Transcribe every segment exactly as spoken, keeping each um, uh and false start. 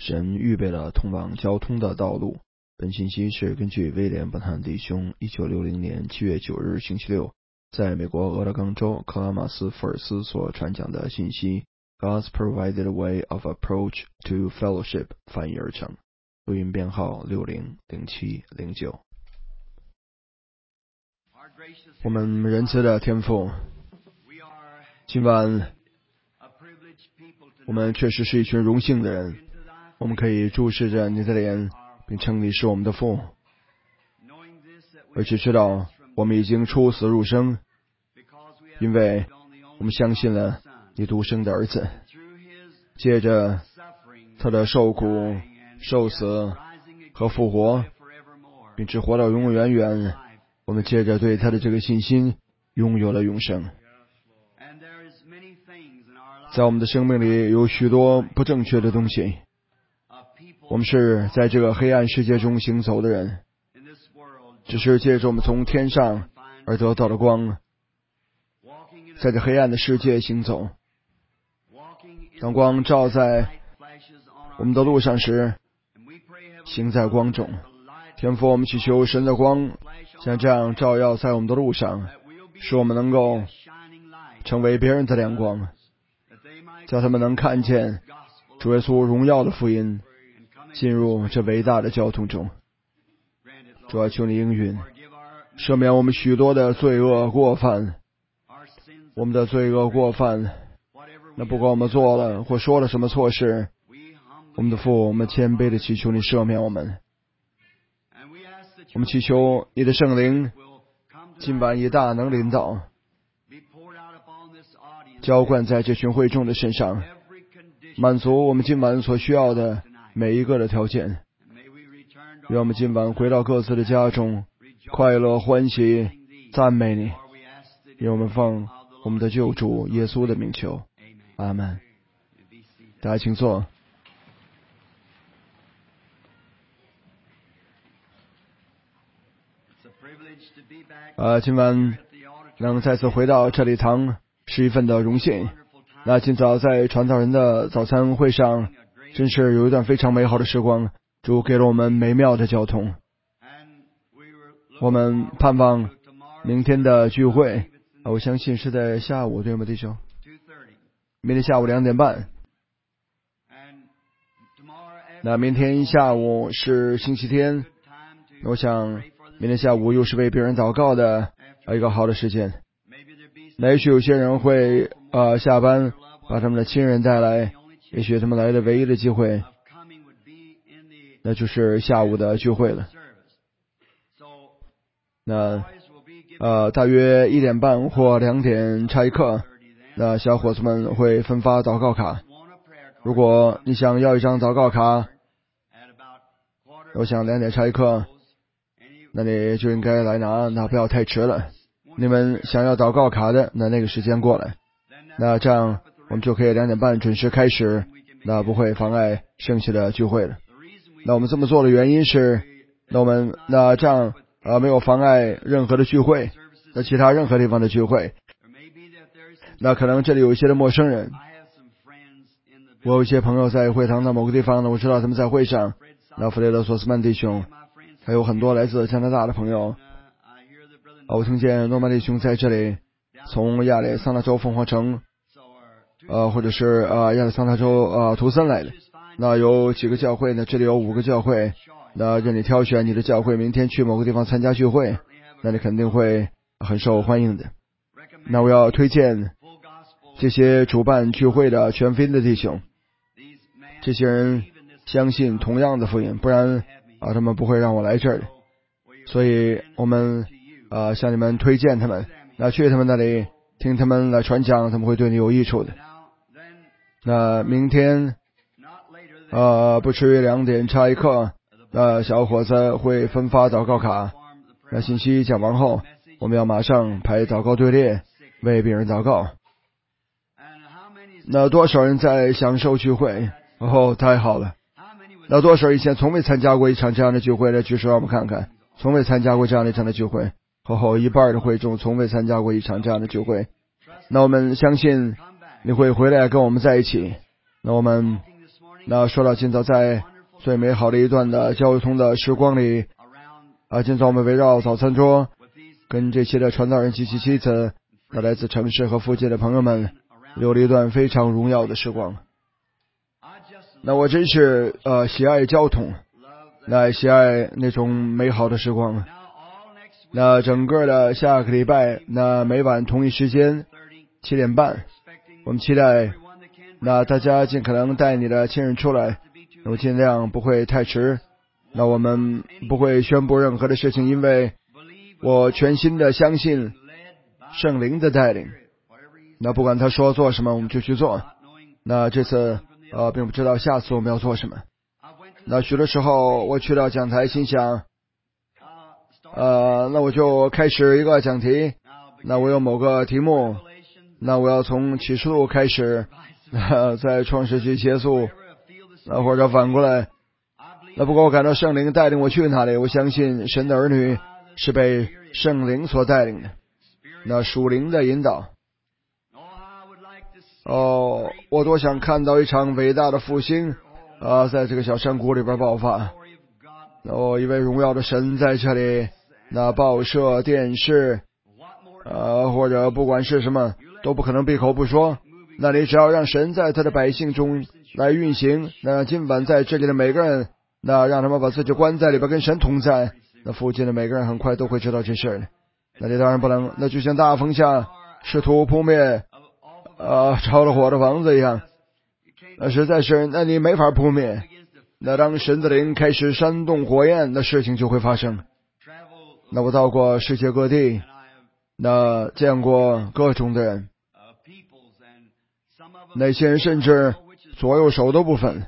神预备了通往交通的道路。本信息是根据威廉·本汉弟兄一九六零年七月九日星期六在美国俄勒冈州克拉马斯福尔斯所传讲的信息 God's Provided Way of Approach to Fellowship 翻译而成，录音编号六零零七零九。我们仁慈的天父，今晚我们确实是一群荣幸的人，我们可以注视着你的脸，并称你是我们的父，而且知道我们已经出死入生，因为我们相信了你独生的儿子，借着他的受苦、受死和复活，并只活到永永远远，我们借着对他的这个信心拥有了永生。在我们的生命里有许多不正确的东西，我们是在这个黑暗世界中行走的人，只是借着我们从天上而得到的光，在这黑暗的世界行走。当光照在我们的路上时，行在光中。天父，我们祈求神的光像这样照耀在我们的路上，使我们能够成为别人的亮光，叫他们能看见主耶稣荣耀的福音进入这伟大的交通中。主啊，求你应允，赦免我们许多的罪恶过犯，我们的罪恶过犯，那不管我们做了或说了什么错事，我们的父，我们谦卑的祈求你赦免我们。我们祈求你的圣灵今晚以大能领导，浇灌在这群会众的身上，满足我们今晚所需要的每一个的条件。愿我们今晚回到各自的家中，快乐欢喜赞美你。愿我们奉我们的救主耶稣的名求，阿们。大家请坐。呃，今晚能再次回到这礼堂是一份的荣幸。那今早在传道人的早餐会上，真是有一段非常美好的时光，主给了我们美妙的交通。我们盼望明天的聚会，我相信是在下午，对吗，弟兄？明天下午两点半。那明天下午是星期天，我想明天下午又是为别人祷告的一个好的时间。那也许有些人会呃下班把他们的亲人带来，也许他们来的唯一的机会那就是下午的聚会了。那呃大约一点半或两点差一刻，那小伙子们会分发祷告卡。如果你想要一张祷告卡，我想两点差一刻那你就应该来拿，那不要太迟了。你们想要祷告卡的，那那个时间过来，那这样我们就可以两点半准时开始，那不会妨碍剩下的聚会了。那我们这么做的原因是，那我们那这样啊没有妨碍任何的聚会，那其他任何地方的聚会。那可能这里有一些的陌生人，我有一些朋友在会堂的某个地方呢，我知道他们在会上。那弗雷德索斯曼弟兄还有很多来自加拿大的朋友，啊，我听见诺曼弟兄在这里从亚利桑那州凤凰城呃或者是呃亚利桑那州呃图森来的。那有几个教会呢，这里有五个教会，那让你挑选你的教会，明天去某个地方参加聚会，那你肯定会很受欢迎的。那我要推荐这些主办聚会的全福音的弟兄，这些人相信同样的福音，不然啊他们不会让我来这儿的。所以我们啊向你们推荐他们，那去他们那里听他们来传讲，他们会对你有益处的。那明天呃不迟于两点差一刻，那小伙子会分发祷告卡。那信息讲完后，我们要马上排祷告队列，为病人祷告。那多少人在享受聚会？哦，太好了。那多少以前从未参加过一场这样的聚会的举手让我们看看。从未参加过这样的一场的聚会，哦吼，一半的会众从未参加过一场这样的聚会。那我们相信你会回来跟我们在一起。那我们那说到今早在最美好的一段的交通的时光里，啊，今早我们围绕早餐桌，跟这些的传道人及其妻子，那来自城市和附近的朋友们，有了一段非常荣耀的时光。那我真是呃喜爱交通，那喜爱那种美好的时光。那整个的下个礼拜，那每晚同一时间七点半，我们期待那大家尽可能带你的亲人出来，我尽量不会太迟。那我们不会宣布任何的事情，因为我全心的相信圣灵的带领。那不管他说做什么，我们就去做。那这次呃并不知道下次我们要做什么。那许多时候我去到讲台，心想呃那我就开始一个讲题，那我有某个题目，那我要从启示录开始，呃、在创世纪结束，那或者反过来。那不过我感到圣灵带领我去哪里，我相信神的儿女是被圣灵所带领的，那属灵的引导。哦，我多想看到一场伟大的复兴啊，在这个小山谷里边爆发。哦，一位荣耀的神在这里，那报社、电视呃，或者不管是什么都不可能闭口不说。那你只要让神在他的百姓中来运行，那今晚在这里的每个人，那让他们把自己关在里边跟神同在，那附近的每个人很快都会知道这事儿。那你当然不能，那就像大风下试图扑灭呃着了火的房子一样，那实在是那你没法扑灭。那当神的灵开始煽动火焰，那事情就会发生。那我到过世界各地，那见过各种的人，那些人甚至左右手都不分。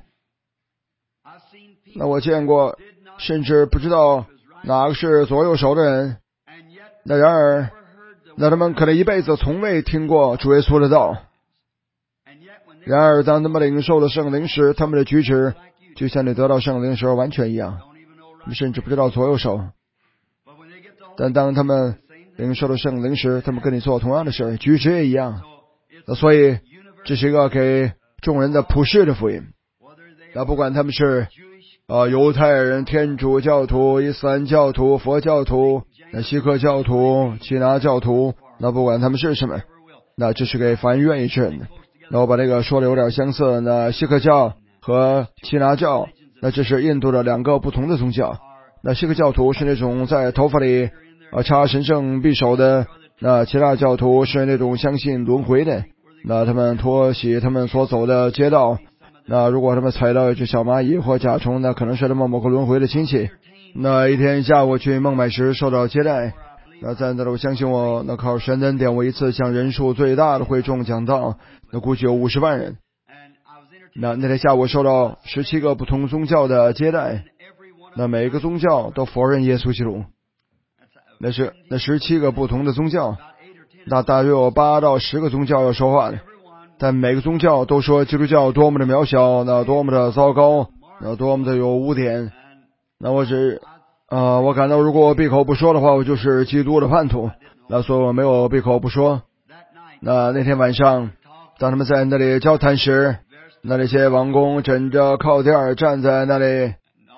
那我见过甚至不知道哪个是左右手的人，那然而那他们可能一辈子从未听过主耶稣的道，然而当他们领受了圣灵时，他们的举止就像你得到圣灵的时候完全一样，他们甚至不知道左右手。但当他们领受了圣灵时，他们跟你做同样的事，举止也一样。那所以这是一个给众人的普世的福音。那不管他们是呃犹太人、天主教徒、伊斯兰教徒、佛教徒、那锡克教徒、耆那教徒，那不管他们是什么，那这是给凡愿意之人的。那我把这个说的有点相似，那锡克教和耆那教，那这是印度的两个不同的宗教。那锡克教徒是那种在头发里呃插神圣匕首的，那耆那教徒是那种相信轮回的。那他们脱洗他们所走的街道，那如果他们踩到一只小蚂蚁或甲虫，那可能是他们某个轮回的亲戚。那一天下午去孟买时受到接待，那在那里我相信我那靠神恩典我一次向人数最大的会众讲道，那估计有五十万人。那那天下午受到十七个不同宗教的接待，那每一个宗教都否认耶稣基督。那是那十七个不同的宗教，那大约有八到十个宗教要说话的，但每个宗教都说基督教多么的渺小，那多么的糟糕，那多么的有污点。那我只呃，我感到如果我闭口不说的话，我就是基督的叛徒。那所以我没有闭口不说。那那天晚上，当他们在那里交谈时，那那些王公枕着靠垫站在那里，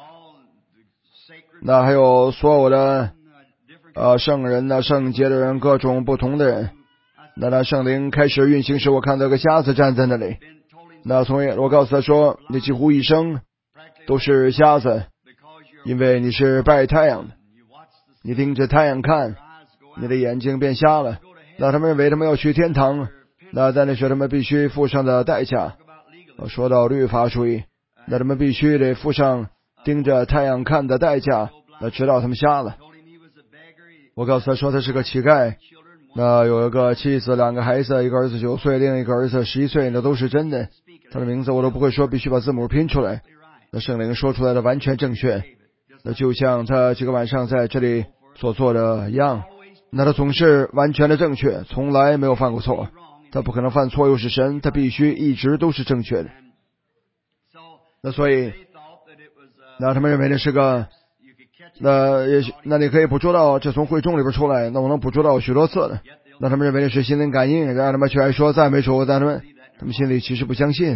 那还有所有的呃圣人呐、圣洁的人，各种不同的人。那那圣灵开始运行时，我看到个瞎子站在那里。那从我告诉他说，你几乎一生都是瞎子，因为你是拜太阳的，你盯着太阳看，你的眼睛变瞎了。那他们认为他们要去天堂，那在那时他们必须付上的代价。说到律法主义，那他们必须得付上盯着太阳看的代价，那直到他们瞎了。我告诉他说他是个乞丐，那有一个妻子，两个孩子，一个儿子九岁，另一个儿子十一岁，那都是真的。他的名字我都不会说，必须把字母拼出来。那圣灵说出来的完全正确，那就像他几个晚上在这里所做的一样，那他总是完全的正确，从来没有犯过错。他不可能犯错，又是神，他必须一直都是正确的。那所以那他们认为那是个那也许那你可以捕捉到这从会众里边出来，那我能捕捉到许多次的。那他们认为那是心灵感应，然后他们却还说赞美主，但他们他们心里其实不相信。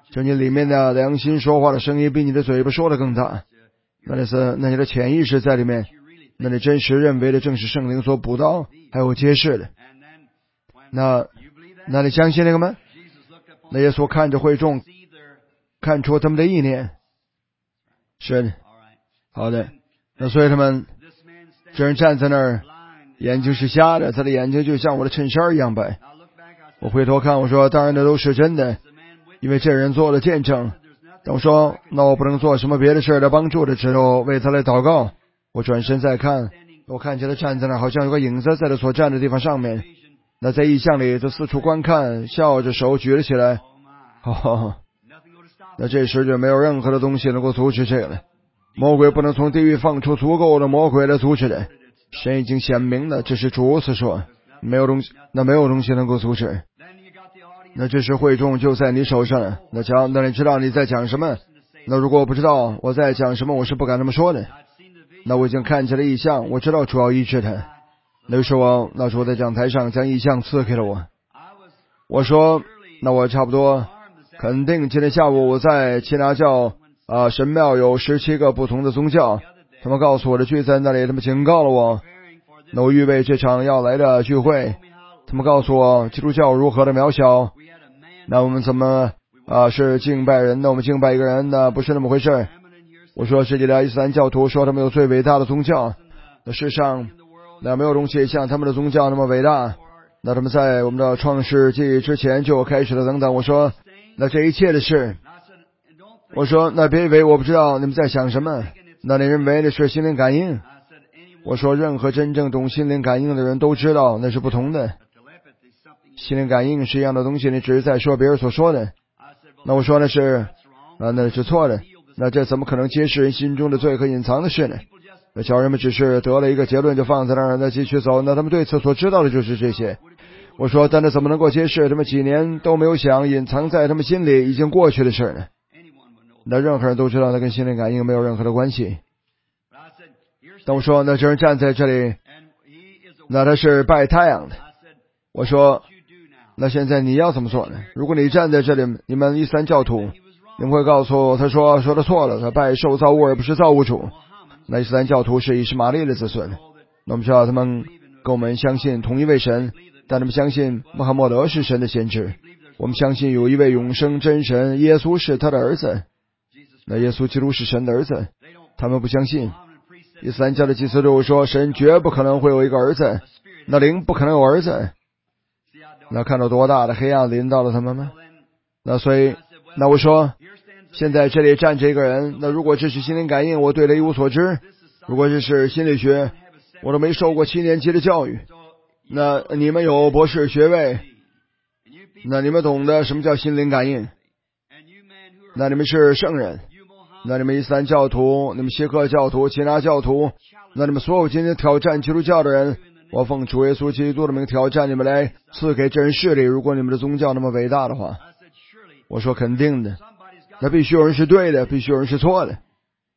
就你里面的良心说话的声音比你的嘴巴说的更大，那是那你的潜意识在里面，那你真实认为的正是圣灵所补刀还有揭示的。那那你相信那个吗？那耶稣看着会众，看出他们的意念。是的，好的。那所以他们这人站在那儿，眼睛是瞎的，他的眼睛就像我的衬衫一样白。我回头看，我说当然那都是真的，因为这人做了见证。但我说那我不能做什么别的事来帮助的，只有为他来祷告。我转身再看，我看见他站在那儿，好像有个影子在他所站的地方上面。那在异象里他四处观看，笑着手举了起来。哦，那这时就没有任何的东西能够阻止这个了。魔鬼不能从地狱放出足够的魔鬼来阻止的。神已经显明了，这是主所说，没有东西，那没有东西能够阻止。那这时会众就在你手上了。那讲，那你知道你在讲什么？那如果我不知道我在讲什么，我是不敢这么说的。那我已经看见了异象，我知道主要医治他。那时候我那时候在讲台上将异象赐给了我。我说那我差不多肯定今天下午我在齐拿教啊神庙有十七个不同的宗教，他们告诉我的聚在那里，他们警告了我。那我预备这场要来的聚会，他们告诉我基督教如何的渺小。那我们怎么啊是敬拜人的？我们敬拜一个人呢？不是那么回事。我说这里的伊斯兰教徒说他们有最伟大的宗教，那世上那没有东西像他们的宗教那么伟大。那他们在我们的创世纪之前就开始了等等。我说那这一切的事，我说那别以为我不知道你们在想什么，那你认为那是心灵感应。我说任何真正懂心灵感应的人都知道那是不同的。心灵感应是一样的东西，你只是在说别人所说的。那我说那是啊那是错的。那这怎么可能揭示人心中的罪和隐藏的事呢？那小人们只是得了一个结论就放在那儿，那继续走。那他们对此所知道的就是这些。我说但那怎么能够揭示他们几年都没有想隐藏在他们心里已经过去的事呢？那任何人都知道那跟心灵感应没有任何的关系。但我说那这人站在这里，那他是拜太阳的。我说那现在你要怎么做呢？如果你站在这里，你们伊斯兰教徒，你们会告诉我他说说的错了，他拜受造物而不是造物主。那伊斯兰教徒是以实玛利的子孙，那我们知道他们跟我们相信同一位神，但他们相信穆罕默德是神的先知。我们相信有一位永生真神，耶稣是他的儿子。那耶稣基督是神的儿子，他们不相信。伊斯兰教的祭司就说神绝不可能会有一个儿子，那灵不可能有儿子。那看到多大的黑暗临到了他们吗？那所以那我说现在这里站着一个人，那如果这是心灵感应，我对他一无所知；如果这是心理学，我都没受过七年级的教育。那你们有博士学位，那你们懂得什么叫心灵感应，那你们是圣人。那你们伊斯兰教徒，你们锡克教徒，其他教徒，那你们所有今天挑战基督教的人，我奉主耶稣基督的名挑战你们来赐给真势力。如果你们的宗教那么伟大的话，我说肯定的，那必须有人是对的，必须有人是错的。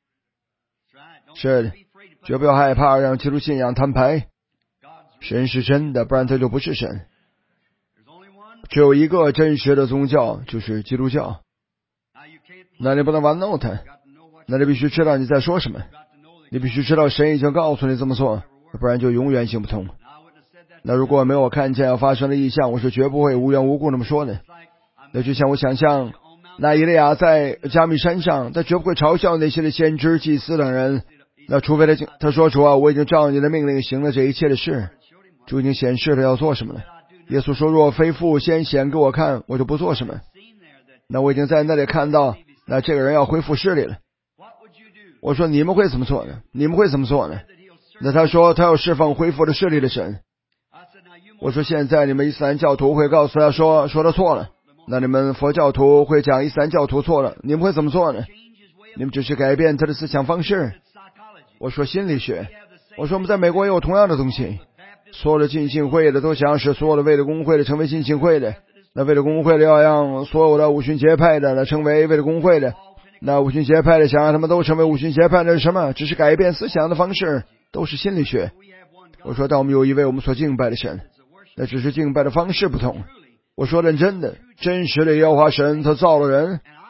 是的，绝不要害怕让基督信仰摊牌。神是真的，不然他就不是神。只有一个真实的宗教，就是基督教。那你不能玩弄他，那你必须知道你在说什么，你必须知道神已经告诉你这么做，不然就永远行不通。那如果没有看见发生的异象，我是绝不会无缘无故那么说的。那就像我想象那以利亚在加密山上，他绝不会嘲笑那些的先知祭司等人，那除非他他说主啊，我已经照你的命令行了这一切的事，主已经显示了要做什么了。耶稣说若非父先显给我看，我就不做什么。那我已经在那里看到那这个人要恢复视力了。我说你们会怎么做呢？你们会怎么做呢？那他说他要释放恢复的视力的神。我说现在你们伊斯兰教徒会告诉他说说他错了，那你们佛教徒会讲伊斯兰教徒错了，你们会怎么做呢？你们只是改变他的思想方式。我说心理学，我说我们在美国也有同样的东西，所有的浸信会的都想使所有的为了公会的成为浸信会的，那为了公会的要让所有的五旬节派的来成为为了公会的，那五旬节派的想让他们都成为五旬节派的是什么？只是改变思想的方式，都是心理学。我说但我们有一位我们所敬拜的神，那只是敬拜的方式不同。我说认真的，真实的耶和华神他造了人，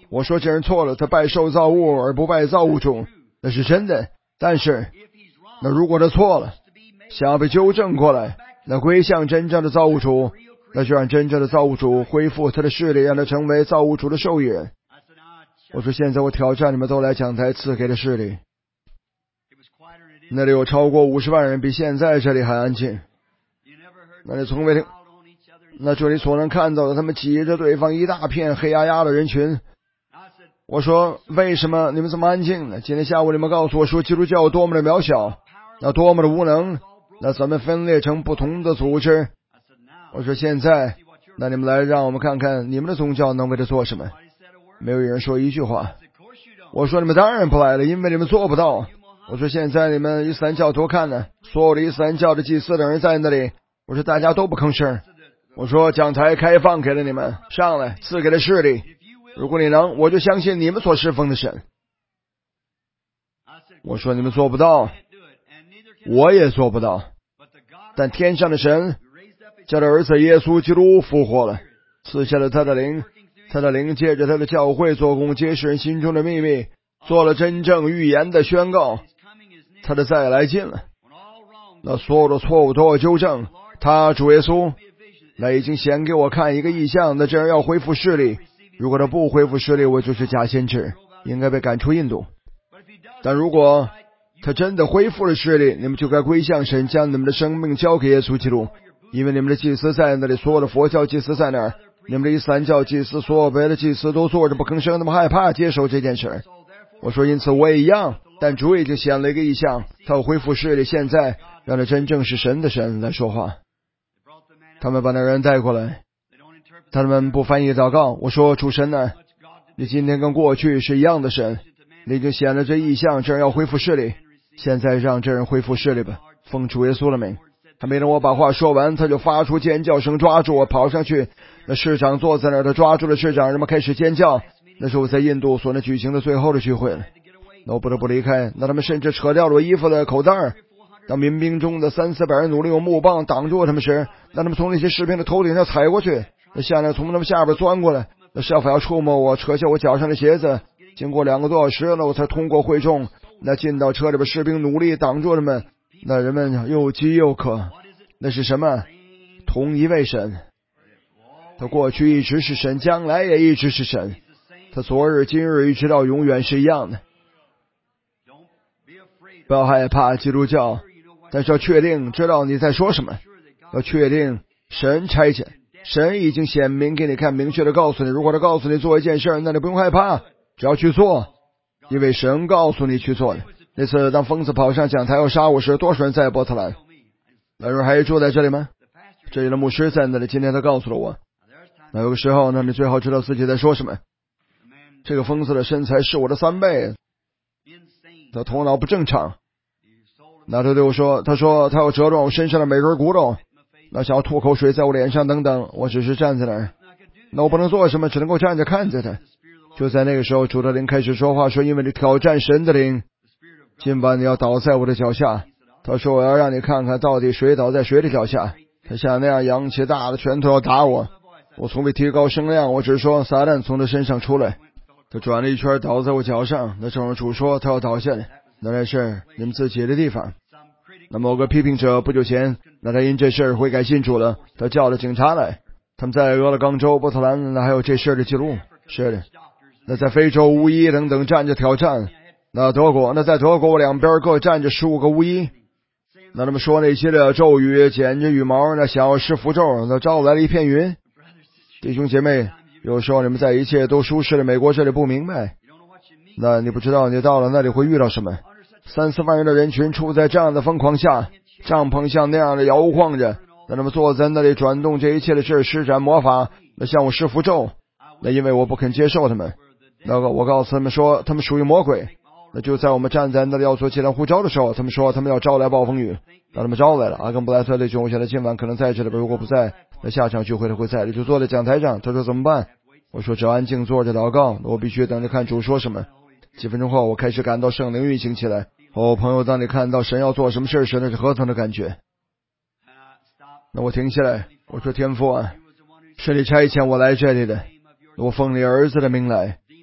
我说这人错了，他拜受造物而不拜造物主，那是真的。但是那如果他错了，想要被纠正过来，那归向真正的造物主，那就让真正的造物主恢复他的势力，让他成为造物主的受益人。我说现在我挑战你们都来讲台赐给的势力。那里有超过五十万人，比现在这里还安静。那你从未听，那这里所能看到的，他们挤着对方一大片黑压压的人群。我说为什么你们这么安静呢？今天下午你们告诉我说基督教有多么的渺小，那多么的无能，那咱们分裂成不同的组织。我说现在，那你们来让我们看看你们的宗教能为他做什么。没有人说一句话。我说你们当然不来了，因为你们做不到。我说现在你们伊斯兰教多看呢，所有的伊斯兰教的祭司等人在那里。我说大家都不吭声。我说讲台开放给了你们，上来赐给了势力。如果你能，我就相信你们所侍奉的神。我说你们做不到，我也做不到。但天上的神叫他儿子耶稣基督复活了，赐下了他的灵，他的灵借着他的教会做工，揭示人心中的秘密，做了真正预言的宣告。他的再来近了，那所有的错误都要纠正。他主耶稣那已经显给我看一个异象，那这人要恢复势力。如果他不恢复势力，我就是假先知，应该被赶出印度。但如果他真的恢复了势力，你们就该归向神，将你们的生命交给耶稣基督，因为你们的祭司在那里，所有的佛教祭司在那儿，你们的伊斯兰教祭司，所有别的祭司都坐着不吭声，那么害怕接受这件事。我说因此我也一样，但主已经显了一个异象，他要恢复势力，现在让他真正是神的神来说话。他们把那人带过来，他们不翻译祷告。我说主神呢，你今天跟过去是一样的神，你已经显了这异象，这人要恢复势力，现在让这人恢复势力吧，奉主耶稣的名。还没等我把话说完，他就发出尖叫声，抓住我跑上去。那市长坐在那儿，他抓住了市长，人们开始尖叫。那是我在印度所能举行的最后的聚会了，那我不得不离开。那他们甚至扯掉了我衣服的口袋。当民兵中的三四百人努力用木棒挡住他们时，那他们从那些士兵的头顶上踩过去，那下来从他们下边钻过来，那是否要触摸我，扯下我脚上的鞋子。经过两个多小时了，我才通过会众，那进到车里边，士兵努力挡住他们。那人们又饥又渴，那是什么？同一位神，他过去一直是神，将来也一直是神，他昨日今日一直到永远是一样的。不要害怕基督教，但是要确定知道你在说什么，要确定神差遣，神已经显明给你看，明确的告诉你，如果他告诉你做一件事，那你不用害怕，只要去做，因为神告诉你去做的。那次当疯子跑上讲台要杀我时，多少人在波特兰？那人还住在这里吗？这里的牧师在那里，今天他告诉了我。那有个时候呢，你最好知道自己在说什么。这个疯子的身材是我的三倍，他头脑不正常。那他对我说，他说他要折断我身上的每根骨头，那想要吐口水在我脸上等等。我只是站在那儿，那我不能做什么，只能够站着看着他。就在那个时候，主的灵开始说话，说因为你挑战神的灵，今晚你要倒在我的脚下。他说我要让你看看到底谁倒在谁的脚下。他像那样扬起大的拳头要打我，我从未提高声量，我只是说撒旦从他身上出来。他转了一圈倒在我脚上，那正如主说他要倒下来，那那是你们自己的地方。那某个批评者不久前，那他因这事悔改信主了，他叫了警察来，他们在俄勒冈州波特兰那还有这事的记录。是的，那在非洲巫医等等站着挑战，那德国，那在德国两边各站着十五个巫医，那他们说那些的咒语剪着羽毛，那想要施符咒，那招来了一片云。弟兄姐妹，有时候你们在一切都舒适的美国这里不明白，那你不知道你到了那里会遇到什么。三四万人的人群处在这样的疯狂下，帐篷像那样的摇晃着，那他们坐在那里转动这一切的事，施展魔法，那向我施符咒。那因为我不肯接受他们，那个我告诉他们说他们属于魔鬼。那就在我们站在那里要做接连呼召的时候，他们说他们要招来暴风雨，让他们招来了。阿根布莱特的兄现在今晚可能在这里边，如果不在，那下场聚会他会在，就坐在讲台上。他说怎么办？我说只安静坐着祷告，我必须等着看主说什么。几分钟后，我开始感到圣灵运行起来。哦，朋友，当你看到神要做什么事时，那是何等的感觉。那我停下来，我说天父啊，是你差遣我来这里的，我奉你儿子的名来，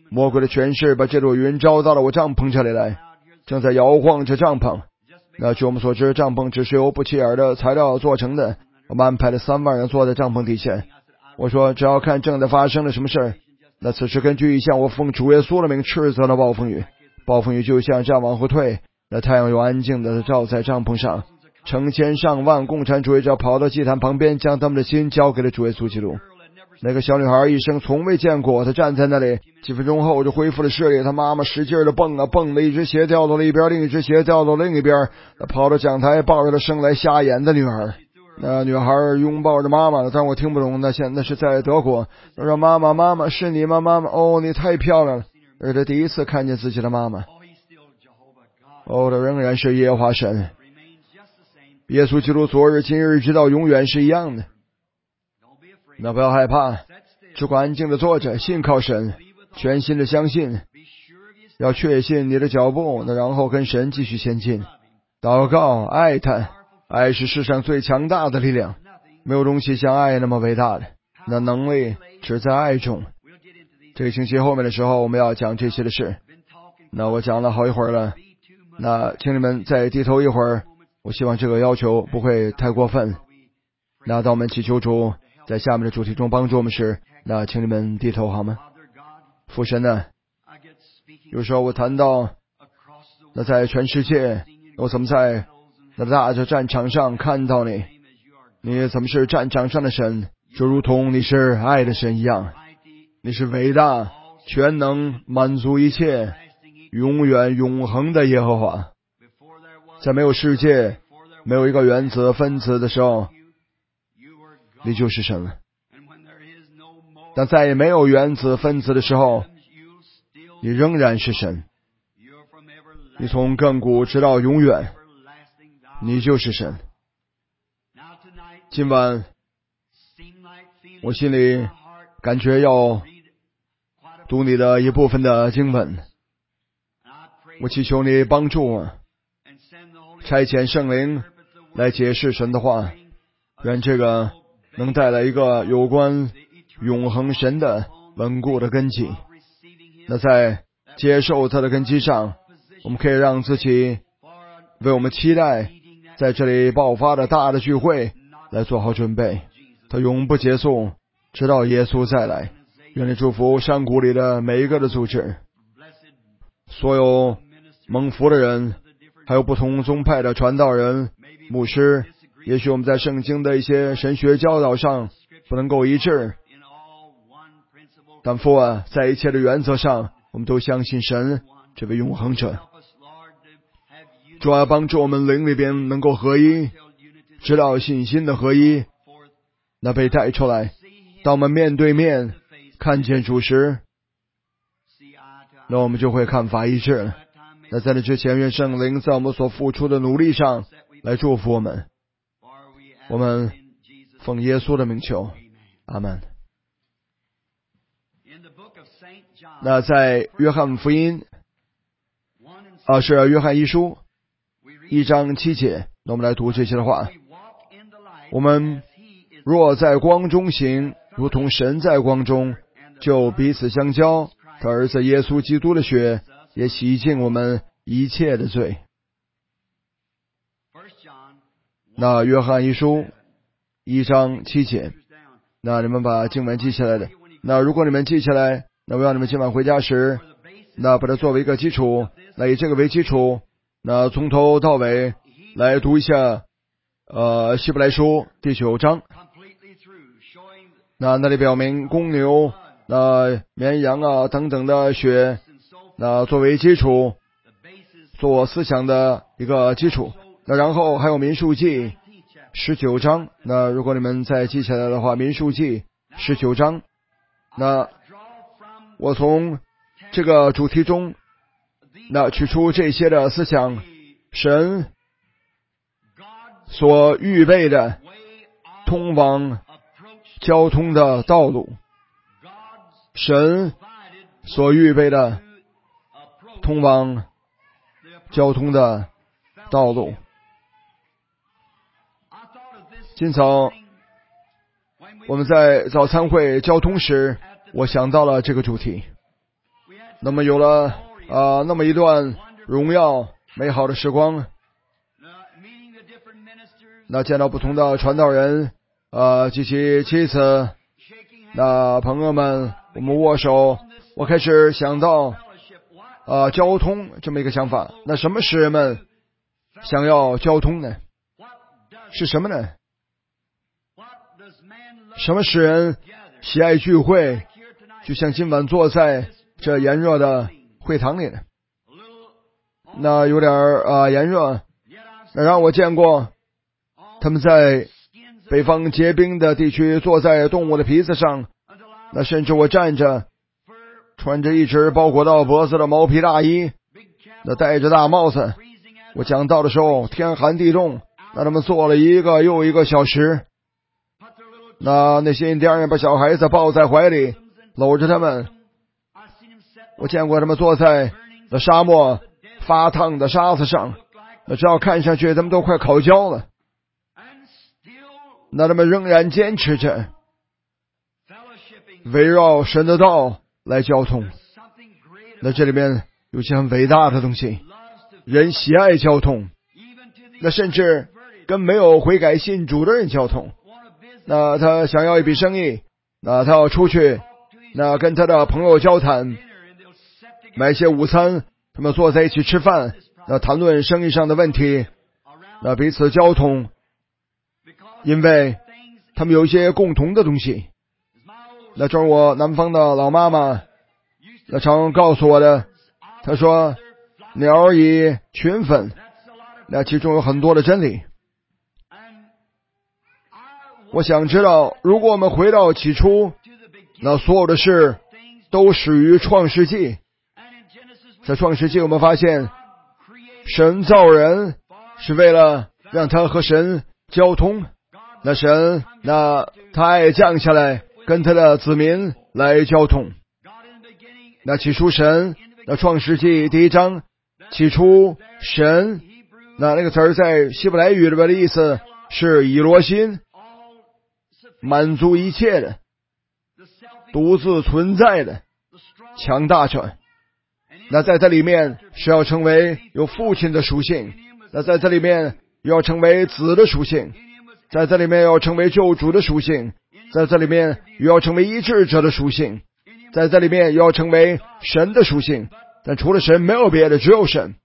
魔鬼的权势把这朵云招到了我帐篷这里来，正在摇晃着帐篷。那据我们所知，帐篷只是由不起眼的材料做成的。我们安排了三万人坐在帐篷底下。我说只要看正在发生了什么事儿。那此时根据意象，我奉主耶稣的名斥责了暴风雨，暴风雨就像这样往后退，那太阳又安静地照在帐篷上。成千上万共产主义者跑到祭坛旁边，将他们的心交给了主耶稣基督。那个小女孩一生从未见过，她站在那里，几分钟后就恢复了视力。她妈妈使劲的蹦啊蹦的，一只鞋掉到了一边，另一只鞋掉到另一边。她跑到讲台，抱着她生来瞎眼的女儿。那女孩拥抱着妈妈，但我听不懂。那现在是在德国。她说：“妈妈，妈妈，是你吗？妈妈，哦，你太漂亮了。”而她第一次看见自己的妈妈。哦，她仍然是耶和华神。耶稣基督昨日今日直到永远是一样的。那不要害怕，只管安静的坐着，信靠神，全心的相信，要确信你的脚步，那然后跟神继续前进。祷告，爱他，爱是世上最强大的力量，没有东西像爱那么伟大的，那能力只在爱中。这个星期后面的时候我们要讲这些的事。那我讲了好一会儿了，那请你们再低头一会儿，我希望这个要求不会太过分。那当我们祈求主在下面的主题中帮助我们时，那请你们低头好吗？父神呢，有时候我谈到那在全世界，我怎么在那大的战场上看到你，你怎么是战场上的神，就如同你是爱的神一样。你是伟大、全能、满足一切、永远永恒的耶和华。在没有世界，没有一个原子分子的时候，你就是神了。但在没有原子分子的时候，你仍然是神。你从亘古直到永远，你就是神。今晚我心里感觉要读你的一部分的经文，我祈求你帮助我，差遣圣灵来解释神的话，愿这个能带来一个有关永恒神的稳固的根基。那在接受它的根基上，我们可以让自己为我们期待在这里爆发的大的聚会来做好准备。它永不结束，直到耶稣再来。愿你祝福山谷里的每一个的组织，所有蒙福的人，还有不同宗派的传道人、牧师。也许我们在圣经的一些神学教导上不能够一致，但父啊，在一切的原则上，我们都相信神这位永恒者。主啊，帮助我们灵里边能够合一，直到信心的合一，那被带出来。当我们面对面看见主时，那我们就会看法一致了。那在那之前，愿圣灵在我们所付出的努力上来祝福我们。我们奉耶稣的名求，阿们。那在约翰福音啊，是约翰一书一章七节，那我们来读这些的话。我们若在光中行，如同神在光中，就彼此相交。他儿子耶稣基督的血也洗净我们一切的罪。那约翰一书一章七节，那你们把经文记下来的。那如果你们记下来，那我让你们今晚回家时，那把它作为一个基础，那以这个为基础，那从头到尾来读一下呃希伯来书第九章。那那里表明公牛、那绵羊啊等等的血，那作为基础，做思想的一个基础。那然后还有民数记十九章，那如果你们再记下来的话，民数记十九章，那我从这个主题中那取出这些的思想，神所预备的通往交通的道路，神所预备的通往交通的道路。今早我们在早餐会交通时，我想到了这个主题。 那么有了啊、呃、那么一段荣耀美好的时光，那见到不同的传道人呃及其妻子，那朋友们我们握手，我开始想到呃交通这么一个想法。那什么使人们想要交通呢？是什么呢？什么使人喜爱聚会，就像今晚坐在这炎热的会堂里呢？那有点呃炎热，那让我见过他们在北方结冰的地区坐在动物的皮子上，那甚至我站着穿着一只包裹到脖子的毛皮大衣，那戴着大帽子，我讲道的时候天寒地冻，那他们坐了一个又一个小时，那那些印第安人把小孩子抱在怀里搂着他们，我见过他们坐在那沙漠发烫的沙子上，那只要看上去他们都快烤焦了，那他们仍然坚持着围绕神的道来交通。那这里面有些很伟大的东西，人喜爱交通，那甚至跟没有悔改信主的人交通。那他想要一笔生意，那他要出去，那跟他的朋友交谈，买些午餐，他们坐在一起吃饭，那谈论生意上的问题，那彼此交通，因为他们有一些共同的东西。那正如我南方的老妈妈那常告诉我的，她说鸟以群分，那其中有很多的真理。我想知道，如果我们回到起初，那所有的事都始于创世纪。在创世纪我们发现，神造人是为了让他和神交通，那神那他爱降下来跟他的子民来交通。那起初神，那创世纪第一章，起初神，那那个词儿在希伯来语里边的意思是以罗心，满足一切的，独自存在的强大者。那在这里面是要成为有父亲的属性，那在这里面要成为子的属性，在这里面要成为救主的属性，在这里面又要成为医治者的属性，在这里面又要成为神的属性。但除了神没有别的，只有神。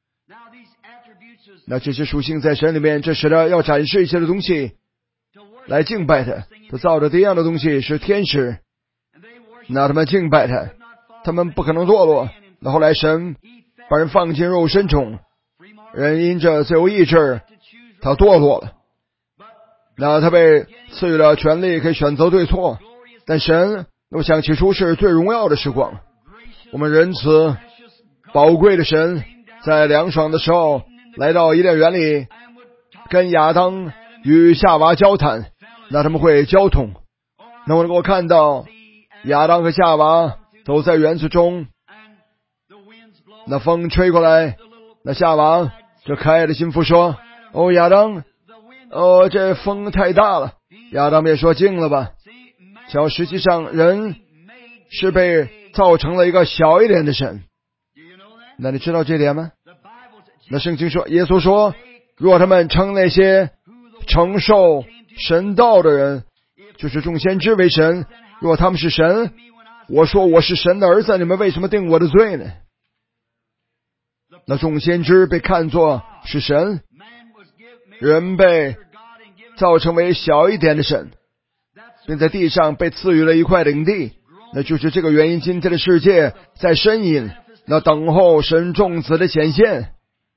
那这些属性在神里面，这使得要展示一些的东西来敬拜他。他造的第一样的东西是天使，那他们敬拜他，他们不可能堕落。那后来神把人放进肉身中，人因着自由意志他堕落了，那他被赐予了权利可以选择对错。但神我想起初是最荣耀的时光，我们仁慈宝贵的神在凉爽的时候来到伊甸园里，跟亚当与夏娃交谈，那他们会交通。那我能够看到亚当和夏娃走在园子中，那风吹过来，那夏娃这可爱的心腹说，哦亚当，哦这风太大了。亚当便说静了吧。瞧，实际上人是被造成了一个小一点的神。那你知道这点吗？那圣经说，耶稣说，若他们称那些承受神道的人，就是众先知为神，若他们是神，我说我是神的儿子，你们为什么定我的罪呢？那众先知被看作是神，人被造成为小一点的神，并在地上被赐予了一块领地。那就是这个原因，今天的世界在呻吟，那等候神众子的显现。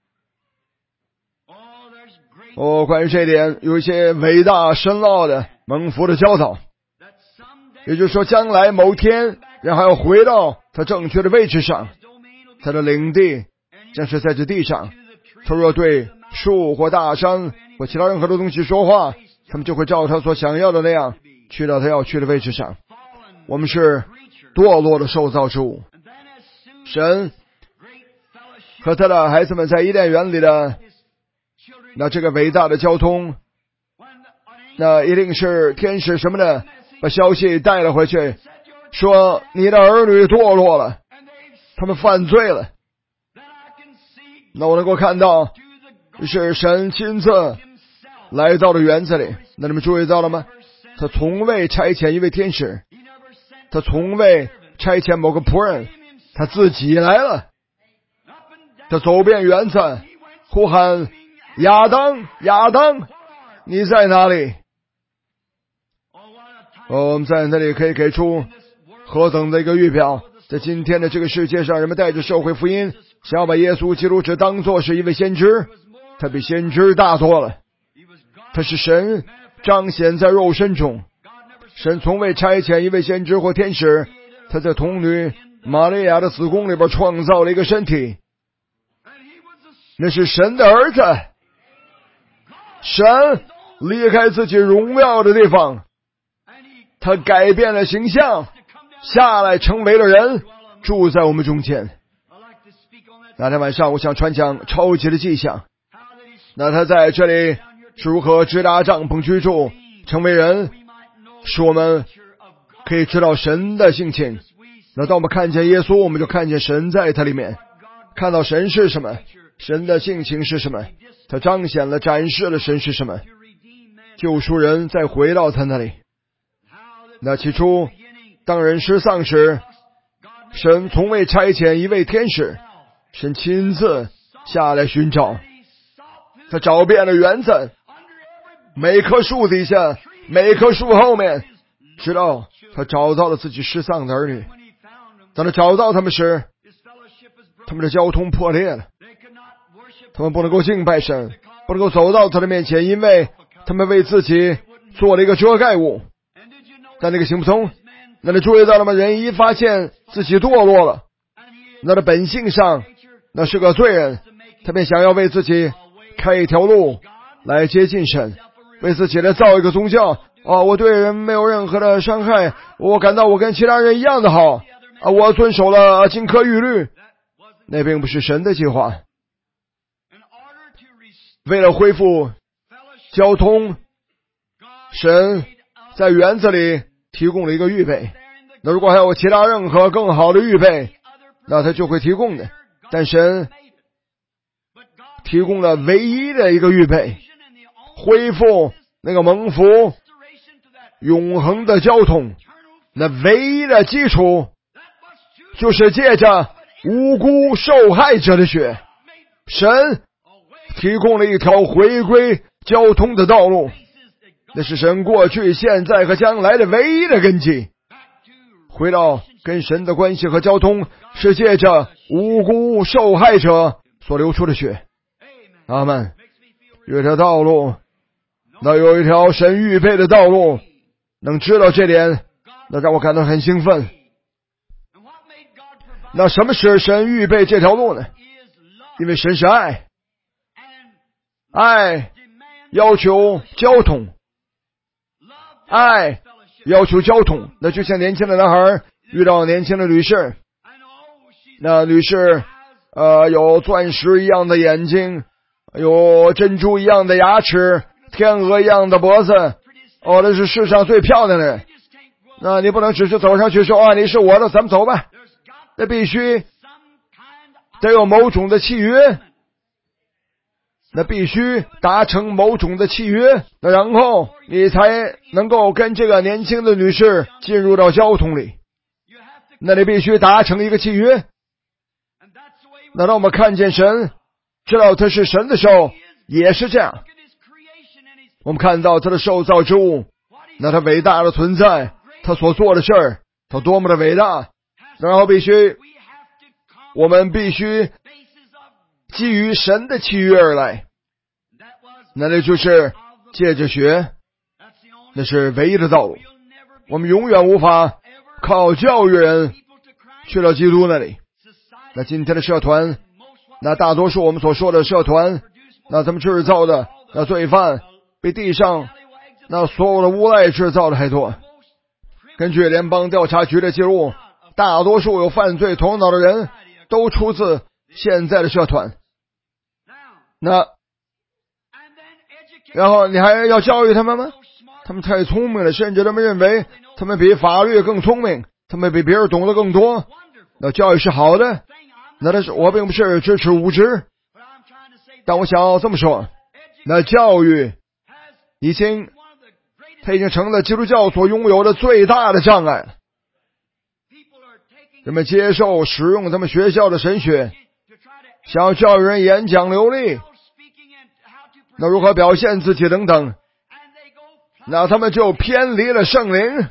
哦，关于这一点有一些伟大深奥的蒙福的教导，也就是说将来某天人还要回到他正确的位置上，他的领地将是在这地上。他若对树或大山或其他任何的东西说话，他们就会照他所想要的那样去到他要去的位置上。我们是堕落的受造之物，神和他的孩子们在伊甸园里的那这个伟大的交通，那一定是天使什么的把消息带了回去，说你的儿女堕落了， 他们犯罪了。那我能够看到是神亲自来到了园子里。那你们注意到了吗？他从未差遣一位天使，他从未差遣某个仆人，他自己来了。他走遍园子，呼喊亚当，亚当，你在哪里？哦，我们在那里可以给出何等的一个预表。在今天的这个世界上，人们带着社会福音，想要把耶稣基督只当作是一位先知，他比先知大多了。他是神彰显在肉身中，神从未差遣一位先知或天使，他在童女玛利亚的子宫里边创造了一个身体，那是神的儿子。神离开自己荣耀的地方，他改变了形象，下来成为了人，住在我们中间。那天晚上我想传讲超级的迹象，那他在这里是如何直达帐篷居住，成为人，使我们可以知道神的性情。那当我们看见耶稣，我们就看见神在他里面，看到神是什么，神的性情是什么，他彰显了展示了神是什么，救赎人再回到他那里。那起初当人失丧时，神从未差遣一位天使，神亲自下来寻找，他找遍了园子，每棵树底下，每棵树后面，直到他找到了自己失丧的儿女。当他找到他们时，他们的交通破裂了，他们不能够敬拜神，不能够走到他的面前，因为他们为自己做了一个遮盖物。但这个行不通。那你注意到了吗？人一发现自己堕落了，那他本性上那是个罪人，他便想要为自己开一条路来接近神，为自己来造一个宗教。啊，我对人没有任何的伤害，我感到我跟其他人一样的好啊，我遵守了金科玉律。那并不是神的计划。为了恢复交通，神在园子里提供了一个预备。那如果还有其他任何更好的预备，那他就会提供的。但神提供了唯一的一个预备，恢复那个蒙福永恒的交通。那唯一的基础就是借着无辜受害者的血，神提供了一条回归交通的道路。那是神过去、现在和将来的唯一的根基。回到跟神的关系和交通，是借着无辜受害者所流出的血。阿们。有一条道路，那有一条神预备的道路，能知道这点，那让我感到很兴奋。那什么是神预备这条路呢？因为神是爱，爱要求交通，爱要求交通。那就像年轻的男孩遇到年轻的女士，那女士呃有钻石一样的眼睛，有珍珠一样的牙齿，天鹅一样的脖子，哦，那是世上最漂亮的人。那你不能只是走上去说啊，你是我的，咱们走吧。那必须得有某种的契约，那必须达成某种的契约，那然后你才能够跟这个年轻的女士进入到交通里。那你必须达成一个契约。那当我们看见神，知道他是神的时候，也是这样。我们看到他的受造之物，那他伟大的存在，他所做的事儿，他多么的伟大。然后必须，我们必须基于神的契约而来。那那就是借着学，那是唯一的道路。我们永远无法靠教育人去到基督那里。那今天的社团，那大多数我们所说的社团，那他们制造的那罪犯比地上那所有的无赖制造的还多。根据联邦调查局的记录，大多数有犯罪头脑的人都出自现在的社团。那然后你还要教育他们吗？他们太聪明了，甚至他们认为他们比法律更聪明，他们比别人懂得更多。 那教育是好的，那但是我并不是支持无知，但我想要这么说，那教育已经它已经成了基督教所拥有的最大的障碍了。人们接受使用他们学校的神学，想要教育人演讲流利，那如何表现自己等等，那他们就偏离了圣灵。